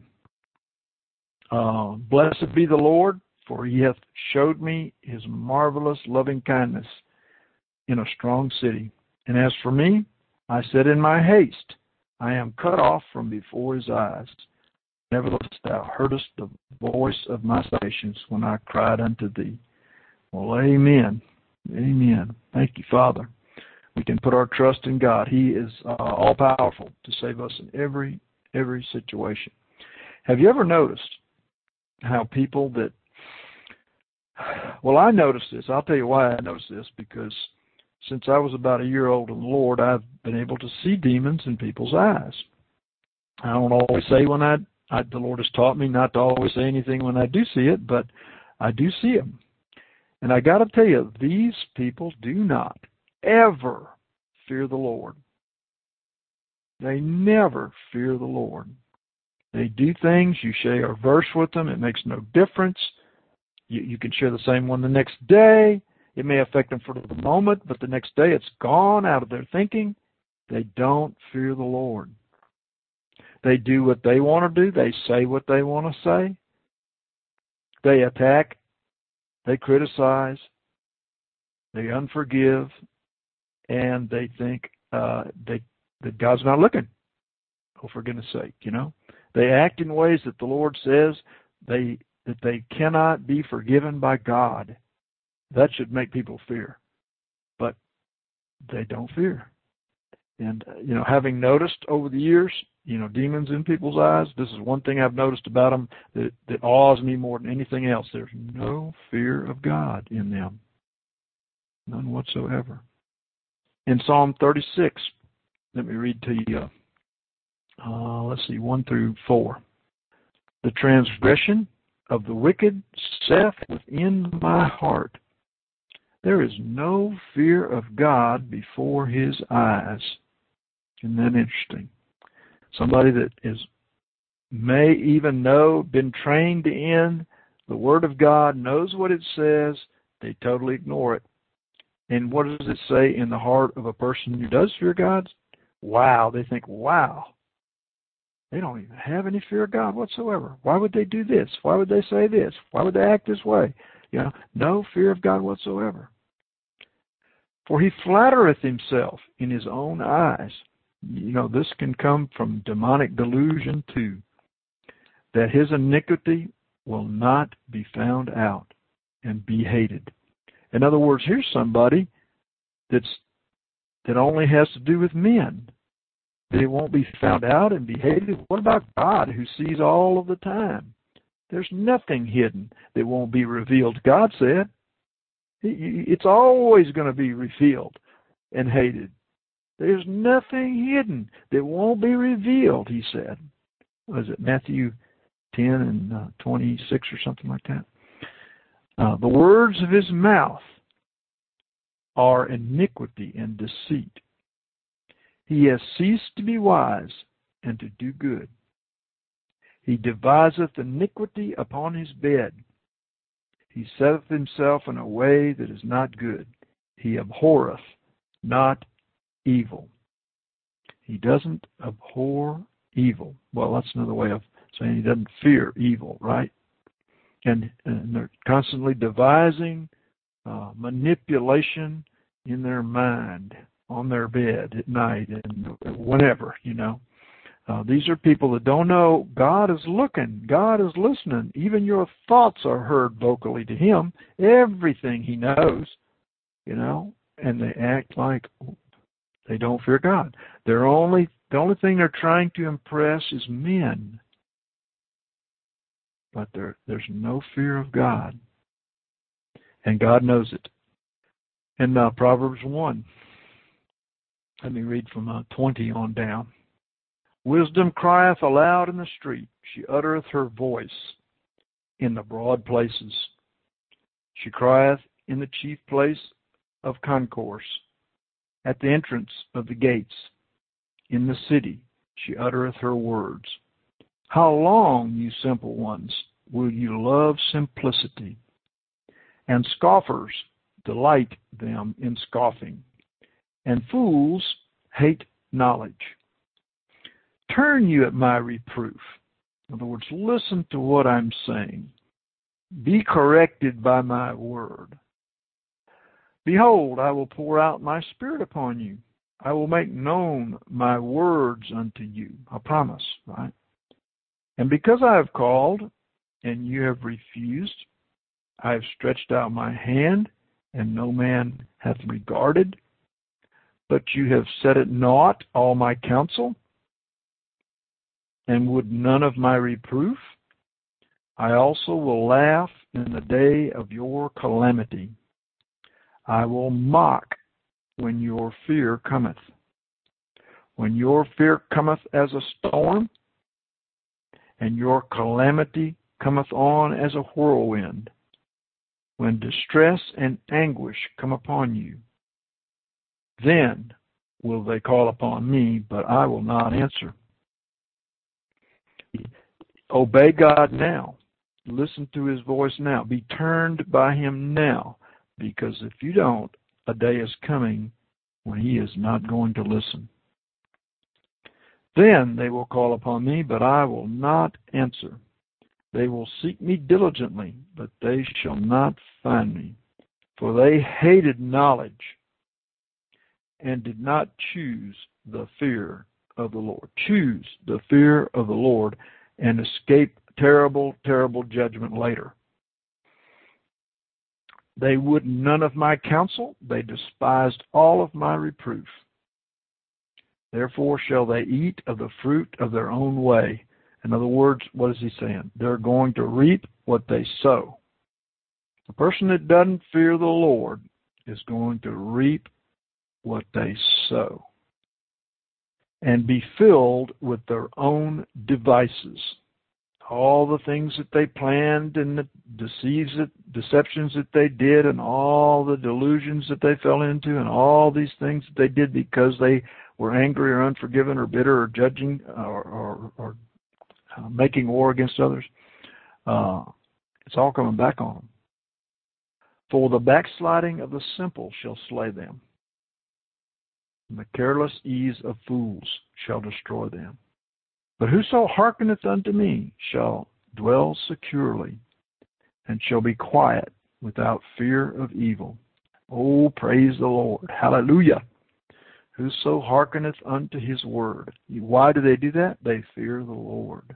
Blessed be the Lord, for he hath showed me his marvelous loving kindness in a strong city. And as for me, I said in my haste, I am cut off from before his eyes. Nevertheless, thou heardest the voice of my salvations when I cried unto thee. Well, amen. Amen. Thank you, Father. We can put our trust in God. He is all-powerful to save us in every situation. Have you ever noticed how people that... Well, I noticed this. I'll tell you why I noticed this, because since I was about a year old in the Lord, I've been able to see demons in people's eyes. I don't always say when the Lord has taught me not to always say anything when I do see it, but I do see them. And I got to tell you, these people do not ever fear the Lord. They never fear the Lord. They do things, you share a verse with them, it makes no difference. You can share the same one the next day. It may affect them for the moment, but the next day it's gone out of their thinking. They don't fear the Lord. They do what they want to do. They say what they want to say. They attack. They criticize. They unforgive. And they think that God's not looking. Oh, for goodness sake, you know. They act in ways that the Lord says that they cannot be forgiven by God. That should make people fear. But they don't fear. And, having noticed over the years, demons in people's eyes, this is one thing I've noticed about them that awes me more than anything else. There's no fear of God in them. None whatsoever. In Psalm 36, let me read to you, 1 through 4. The transgression of the wicked saith within my heart, there is no fear of God before his eyes. Isn't that interesting? Somebody that may even been trained in the Word of God, knows what it says, they totally ignore it. And what does it say in the heart of a person who does fear God? Wow, they think, wow. They don't even have any fear of God whatsoever. Why would they do this? Why would they say this? Why would they act this way? No fear of God whatsoever. For he flattereth himself in his own eyes. This can come from demonic delusion too, that his iniquity will not be found out and be hated. In other words, here's somebody that only has to do with men. They won't be found out and be hated. What about God, who sees all of the time? There's nothing hidden that won't be revealed. God said it's always going to be revealed and hated. There's nothing hidden that won't be revealed, he said. Was it Matthew 10 and 26 or something like that? The words of his mouth are iniquity and deceit. He has ceased to be wise and to do good. He deviseth iniquity upon his bed. He setteth himself in a way that is not good. He abhorreth not evil. He doesn't abhor evil. Well, that's another way of saying he doesn't fear evil, right? And they're constantly devising manipulation in their mind, on their bed at night and whenever, These are people that don't know God is looking, God is listening. Even your thoughts are heard vocally to him. Everything he knows, and they act like they don't fear God. The only thing they're trying to impress is men. But there's no fear of God. And God knows it. In Proverbs 1, let me read from 20 on down. Wisdom crieth aloud in the street. She uttereth her voice in the broad places. She crieth in the chief place of concourse, at the entrance of the gates. In the city she uttereth her words. How long, you simple ones, will you love simplicity? And scoffers delight them in scoffing, and fools hate knowledge. Turn you at my reproof. In other words, listen to what I'm saying. Be corrected by my word. Behold, I will pour out my spirit upon you. I will make known my words unto you. I promise, right? And because I have called, and you have refused, I have stretched out my hand, and no man hath regarded. But you have set at naught all my counsel, and would none of my reproof. I also will laugh in the day of your calamity. I will mock when your fear cometh. When your fear cometh as a storm, and your calamity cometh on as a whirlwind, when distress and anguish come upon you, then will they call upon me, but I will not answer. Obey God now. Listen to his voice now. Be turned by him now, because if you don't, a day is coming when he is not going to listen. Then they will call upon me, but I will not answer. They will seek me diligently, but they shall not find me. For they hated knowledge and did not choose the fear of the Lord. Choose the fear of the Lord and escape terrible, terrible judgment later. They would none of my counsel. They despised all of my reproof. Therefore shall they eat of the fruit of their own way. In other words, what is he saying? They're going to reap what they sow. The person that doesn't fear the Lord is going to reap what they sow and be filled with their own devices. All the things that they planned and the deceptions that they did and all the delusions that they fell into and all these things that they did because they were angry or unforgiving or bitter or judging or making war against others, it's all coming back on them. For the backsliding of the simple shall slay them, and the careless ease of fools shall destroy them. But whoso hearkeneth unto me shall dwell securely, and shall be quiet without fear of evil. Oh, praise the Lord. Hallelujah. Whoso hearkeneth unto his word. Why do they do that? They fear the Lord.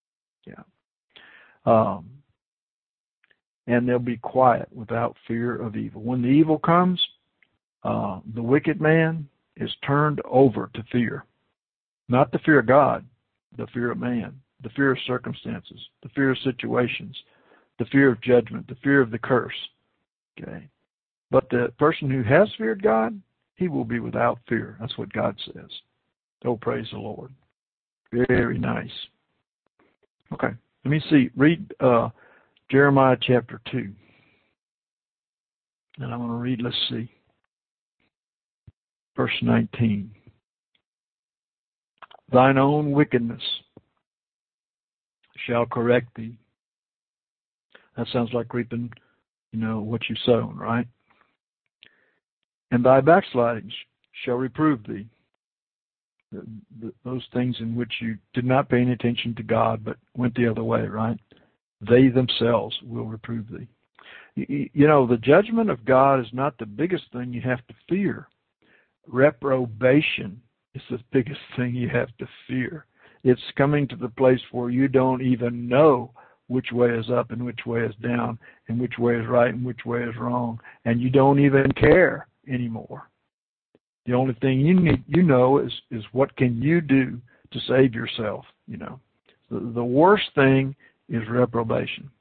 Yeah. And they'll be quiet without fear of evil. When the evil comes, the wicked man is turned over to fear. Not the fear of God, the fear of man, the fear of circumstances, the fear of situations, the fear of judgment, the fear of the curse. Okay. But the person who has feared God, he will be without fear. That's what God says. Oh, praise the Lord. Very nice. Okay. Let me see. Read Jeremiah chapter 2. And I'm going to read, let's see, verse 19. Thine own wickedness shall correct thee. That sounds like reaping, what you sown, right? And thy backslidings shall reprove thee. Those things in which you did not pay any attention to God, but went the other way, right? They themselves will reprove thee. The judgment of God is not the biggest thing you have to fear. Reprobation is the biggest thing you have to fear. It's coming to the place where you don't even know which way is up and which way is down and which way is right and which way is wrong, and you don't even care anymore. The only thing you know is what can you do to save yourself. The worst thing is reprobation.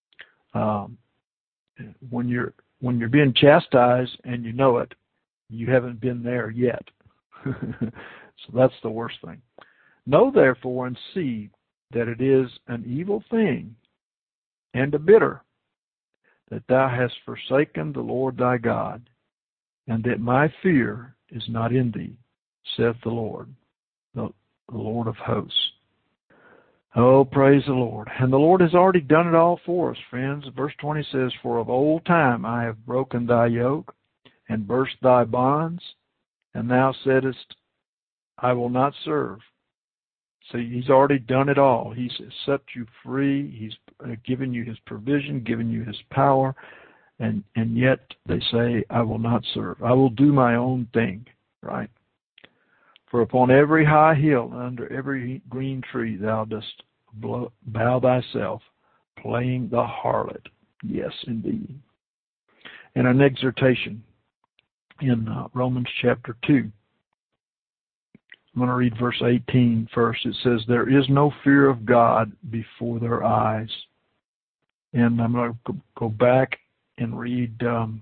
When you're being chastised and you know it, you haven't been there yet. So that's the worst thing. Know therefore and see that it is an evil thing and a bitter that thou hast forsaken the Lord thy God, and that my fear is not in thee, saith the Lord, the Lord of hosts. Oh, praise the Lord. And the Lord has already done it all for us, friends. Verse 20 says, For of old time I have broken thy yoke and burst thy bonds, and thou saidst, I will not serve. So he's already done it all. He's set you free. He's given you his provision, given you his power, and yet they say, I will not serve. I will do my own thing, right? For upon every high hill and under every green tree thou dost bow thyself, playing the harlot. Yes, indeed. And an exhortation in Romans chapter 2. I'm going to read verse 18 first. It says, There is no fear of God before their eyes. And I'm going to go back and read from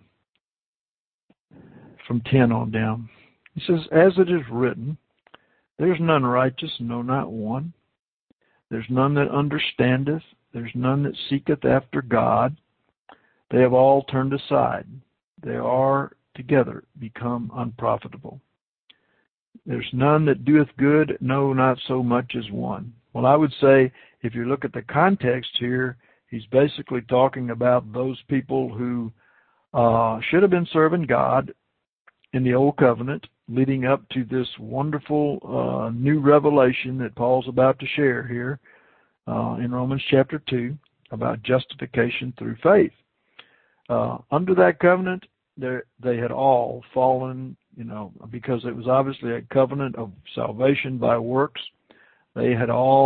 10 on down. He says, As it is written, there's none righteous, no, not one. There's none that understandeth. There's none that seeketh after God. They have all turned aside. They are together become unprofitable. There's none that doeth good, no, not so much as one. Well, I would say, if you look at the context here, he's basically talking about those people who should have been serving God in the Old Covenant, leading up to this wonderful new revelation that Paul's about to share here in Romans chapter 2 about justification through faith. Under that covenant, they had all fallen, because it was obviously a covenant of salvation by works. They had all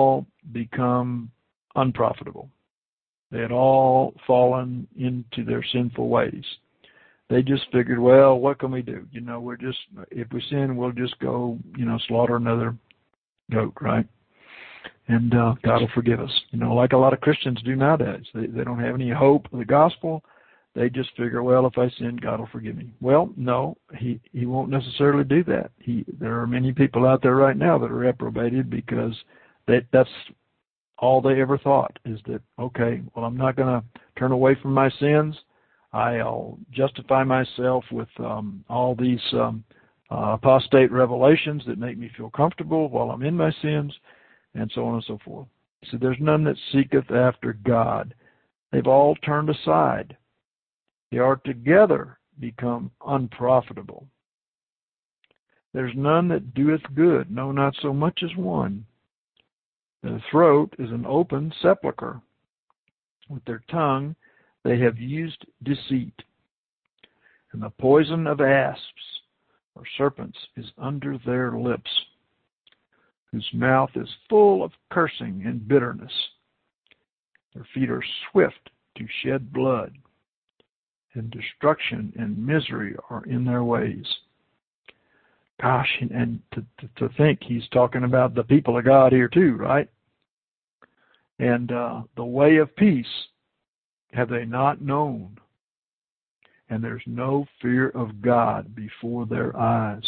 become unprofitable. They had all fallen into their sinful ways. They just figured, well, what can we do? If we sin, we'll just go, slaughter another goat, right? And God will forgive us. Like a lot of Christians do nowadays. They don't have any hope of the gospel. They just figure, well, if I sin, God will forgive me. Well, no, He won't necessarily do that. There are many people out there right now that are reprobated because that's all they ever thought is that, okay, well, I'm not going to turn away from my sins. I'll justify myself with all these apostate revelations that make me feel comfortable while I'm in my sins, and so on and so forth. So there's none that seeketh after God. They've all turned aside. They are together become unprofitable. There's none that doeth good, no, not so much as one. Their throat is an open sepulchre. With their tongue they have used deceit. And the poison of asps or serpents is under their lips, whose mouth is full of cursing and bitterness. Their feet are swift to shed blood, and destruction and misery are in their ways. Gosh, and to think he's talking about the people of God here too, right? And the way of peace have they not known, and there's no fear of God before their eyes.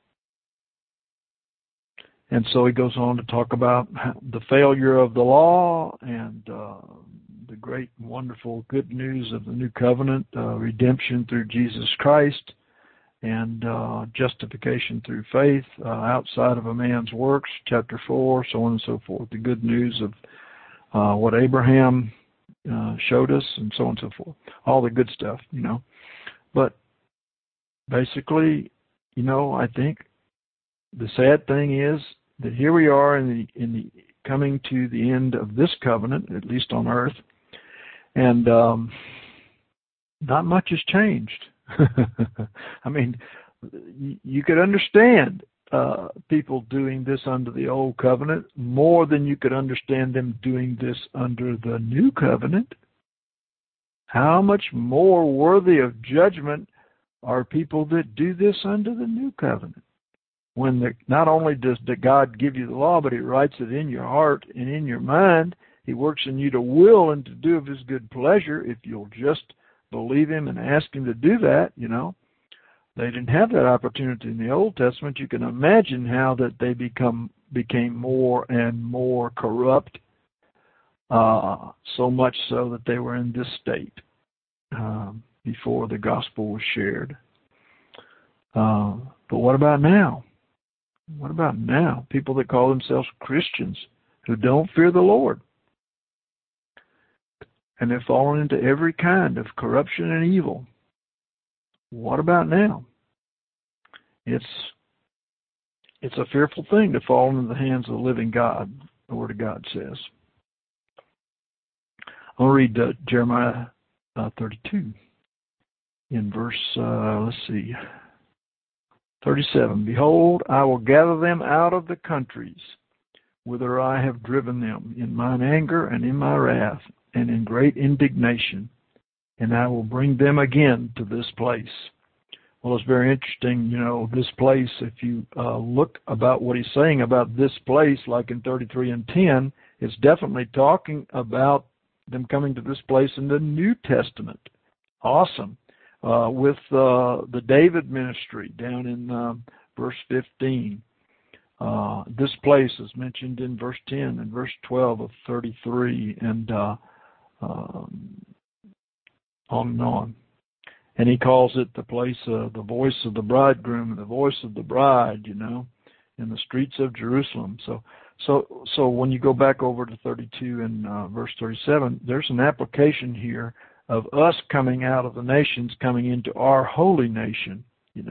And so he goes on to talk about the failure of the law and the great, wonderful, good news of the new covenant, redemption through Jesus Christ, and justification through faith outside of a man's works, chapter 4, so on and so forth. The good news of what Abraham showed us, and so on and so forth. All the good stuff, But basically, I think the sad thing is that here we are in the coming to the end of this covenant, at least on earth, and not much has changed. I mean, you could understand people doing this under the old covenant more than you could understand them doing this under the new covenant. How much more worthy of judgment are people that do this under the new covenant? When not only does God give you the law, but He writes it in your heart and in your mind. He works in you to will and to do of His good pleasure if you'll just believe Him and ask Him to do that, They didn't have that opportunity in the Old Testament. You can imagine how that they became more and more corrupt, so much so that they were in this state before the gospel was shared. But what about now? What about now? People that call themselves Christians who don't fear the Lord. And they've fallen into every kind of corruption and evil. What about now? It's a fearful thing to fall into the hands of the living God, the Word of God says. I'll read Jeremiah 32 in verse, 37. Behold, I will gather them out of the countries whither I have driven them in mine anger and in my wrath and in great indignation, and I will bring them again to this place. Well, it's very interesting, this place, if you look about what he's saying about this place, like in 33 and 10, it's definitely talking about them coming to this place in the New Testament. Awesome. With the David ministry down in verse 15. This place is mentioned in verse 10 and verse 12 of 33, and on and on. And he calls it the place, the voice of the bridegroom and the voice of the bride, in the streets of Jerusalem. So when you go back over to 32 and verse 37, there's an application here of us coming out of the nations, coming into our holy nation, He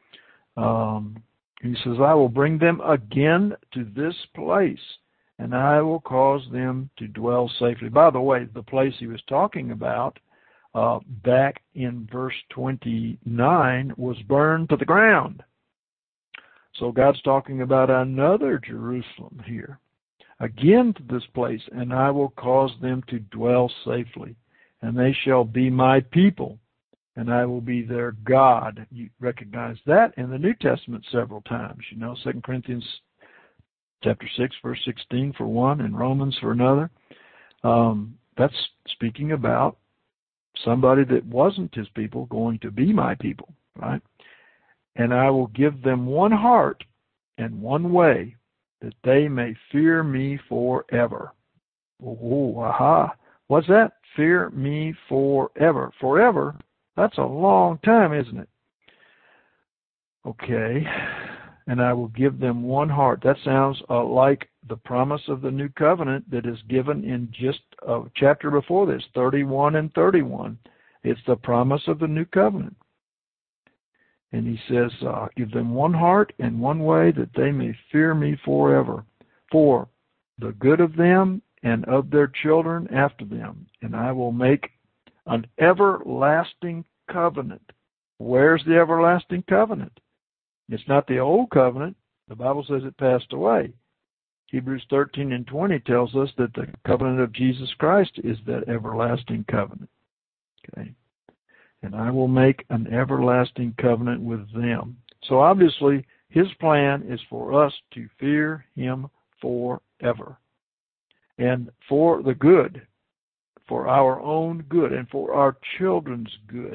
says, I will bring them again to this place, and I will cause them to dwell safely. By the way, the place he was talking about back in verse 29 was burned to the ground. So God's talking about another Jerusalem here, again to this place, and I will cause them to dwell safely, and they shall be my people, and I will be their God. You recognize that in the New Testament several times. 2 Corinthians chapter 6, verse 16 for one, and Romans for another. That's speaking about somebody that wasn't his people going to be my people, right? And I will give them one heart and one way, that they may fear me forever. Oh, aha. What's that? Fear me forever. Forever? That's a long time, isn't it? Okay. And I will give them one heart. That sounds like the promise of the new covenant that is given in just a chapter before this, 31 and 31. It's the promise of the new covenant. And he says, give them one heart and one way, that they may fear me forever, for the good of them and of their children after them. And I will make an everlasting covenant. Where's the everlasting covenant? It's not the old covenant. The Bible says it passed away. Hebrews 13 and 20 tells us that the covenant of Jesus Christ is that everlasting covenant. Okay. And I will make an everlasting covenant with them. So obviously, his plan is for us to fear him forever. And for the good, for our own good, and for our children's good.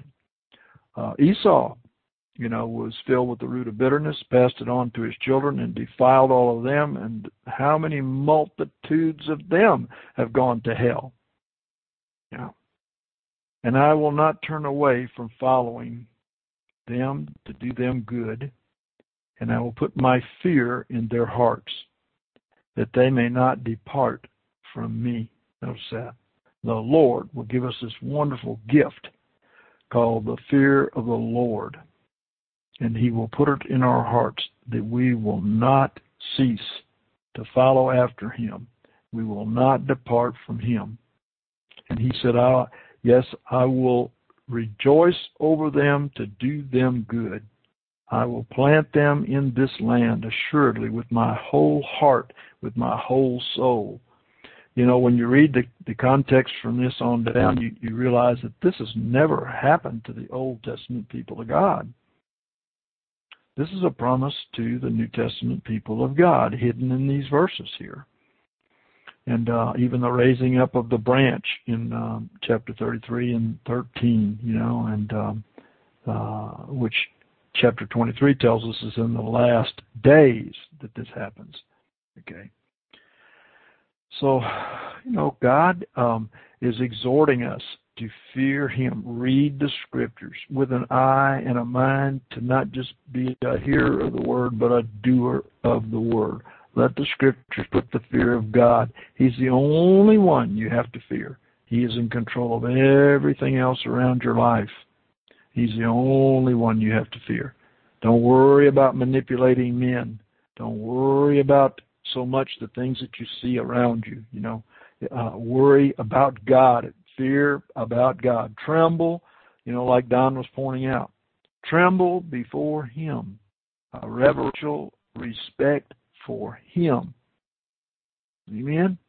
Esau, was filled with the root of bitterness, passed it on to his children, and defiled all of them. And how many multitudes of them have gone to hell? Yeah. And I will not turn away from following them to do them good, and I will put my fear in their hearts, that they may not depart from me. Notice that. The Lord will give us this wonderful gift called the fear of the Lord, and he will put it in our hearts that we will not cease to follow after him. We will not depart from him. And he said, yes, I will rejoice over them to do them good. I will plant them in this land assuredly with my whole heart, with my whole soul. When you read the context from this on down, you realize that this has never happened to the Old Testament people of God. This is a promise to the New Testament people of God, hidden in these verses here. And even the raising up of the branch in chapter 33 and 13, which chapter 23 tells us is in the last days that this happens. Okay. So, God is exhorting us to fear him. Read the scriptures with an eye and a mind to not just be a hearer of the word, but a doer of the word. Let the scriptures put the fear of God. He's the only one you have to fear. He is in control of everything else around your life. He's the only one you have to fear. Don't worry about manipulating men. Don't worry about so much the things that you see around you. Worry about God. Fear about God. Tremble, like Don was pointing out. Tremble before him. A reverential respect for him. Amen?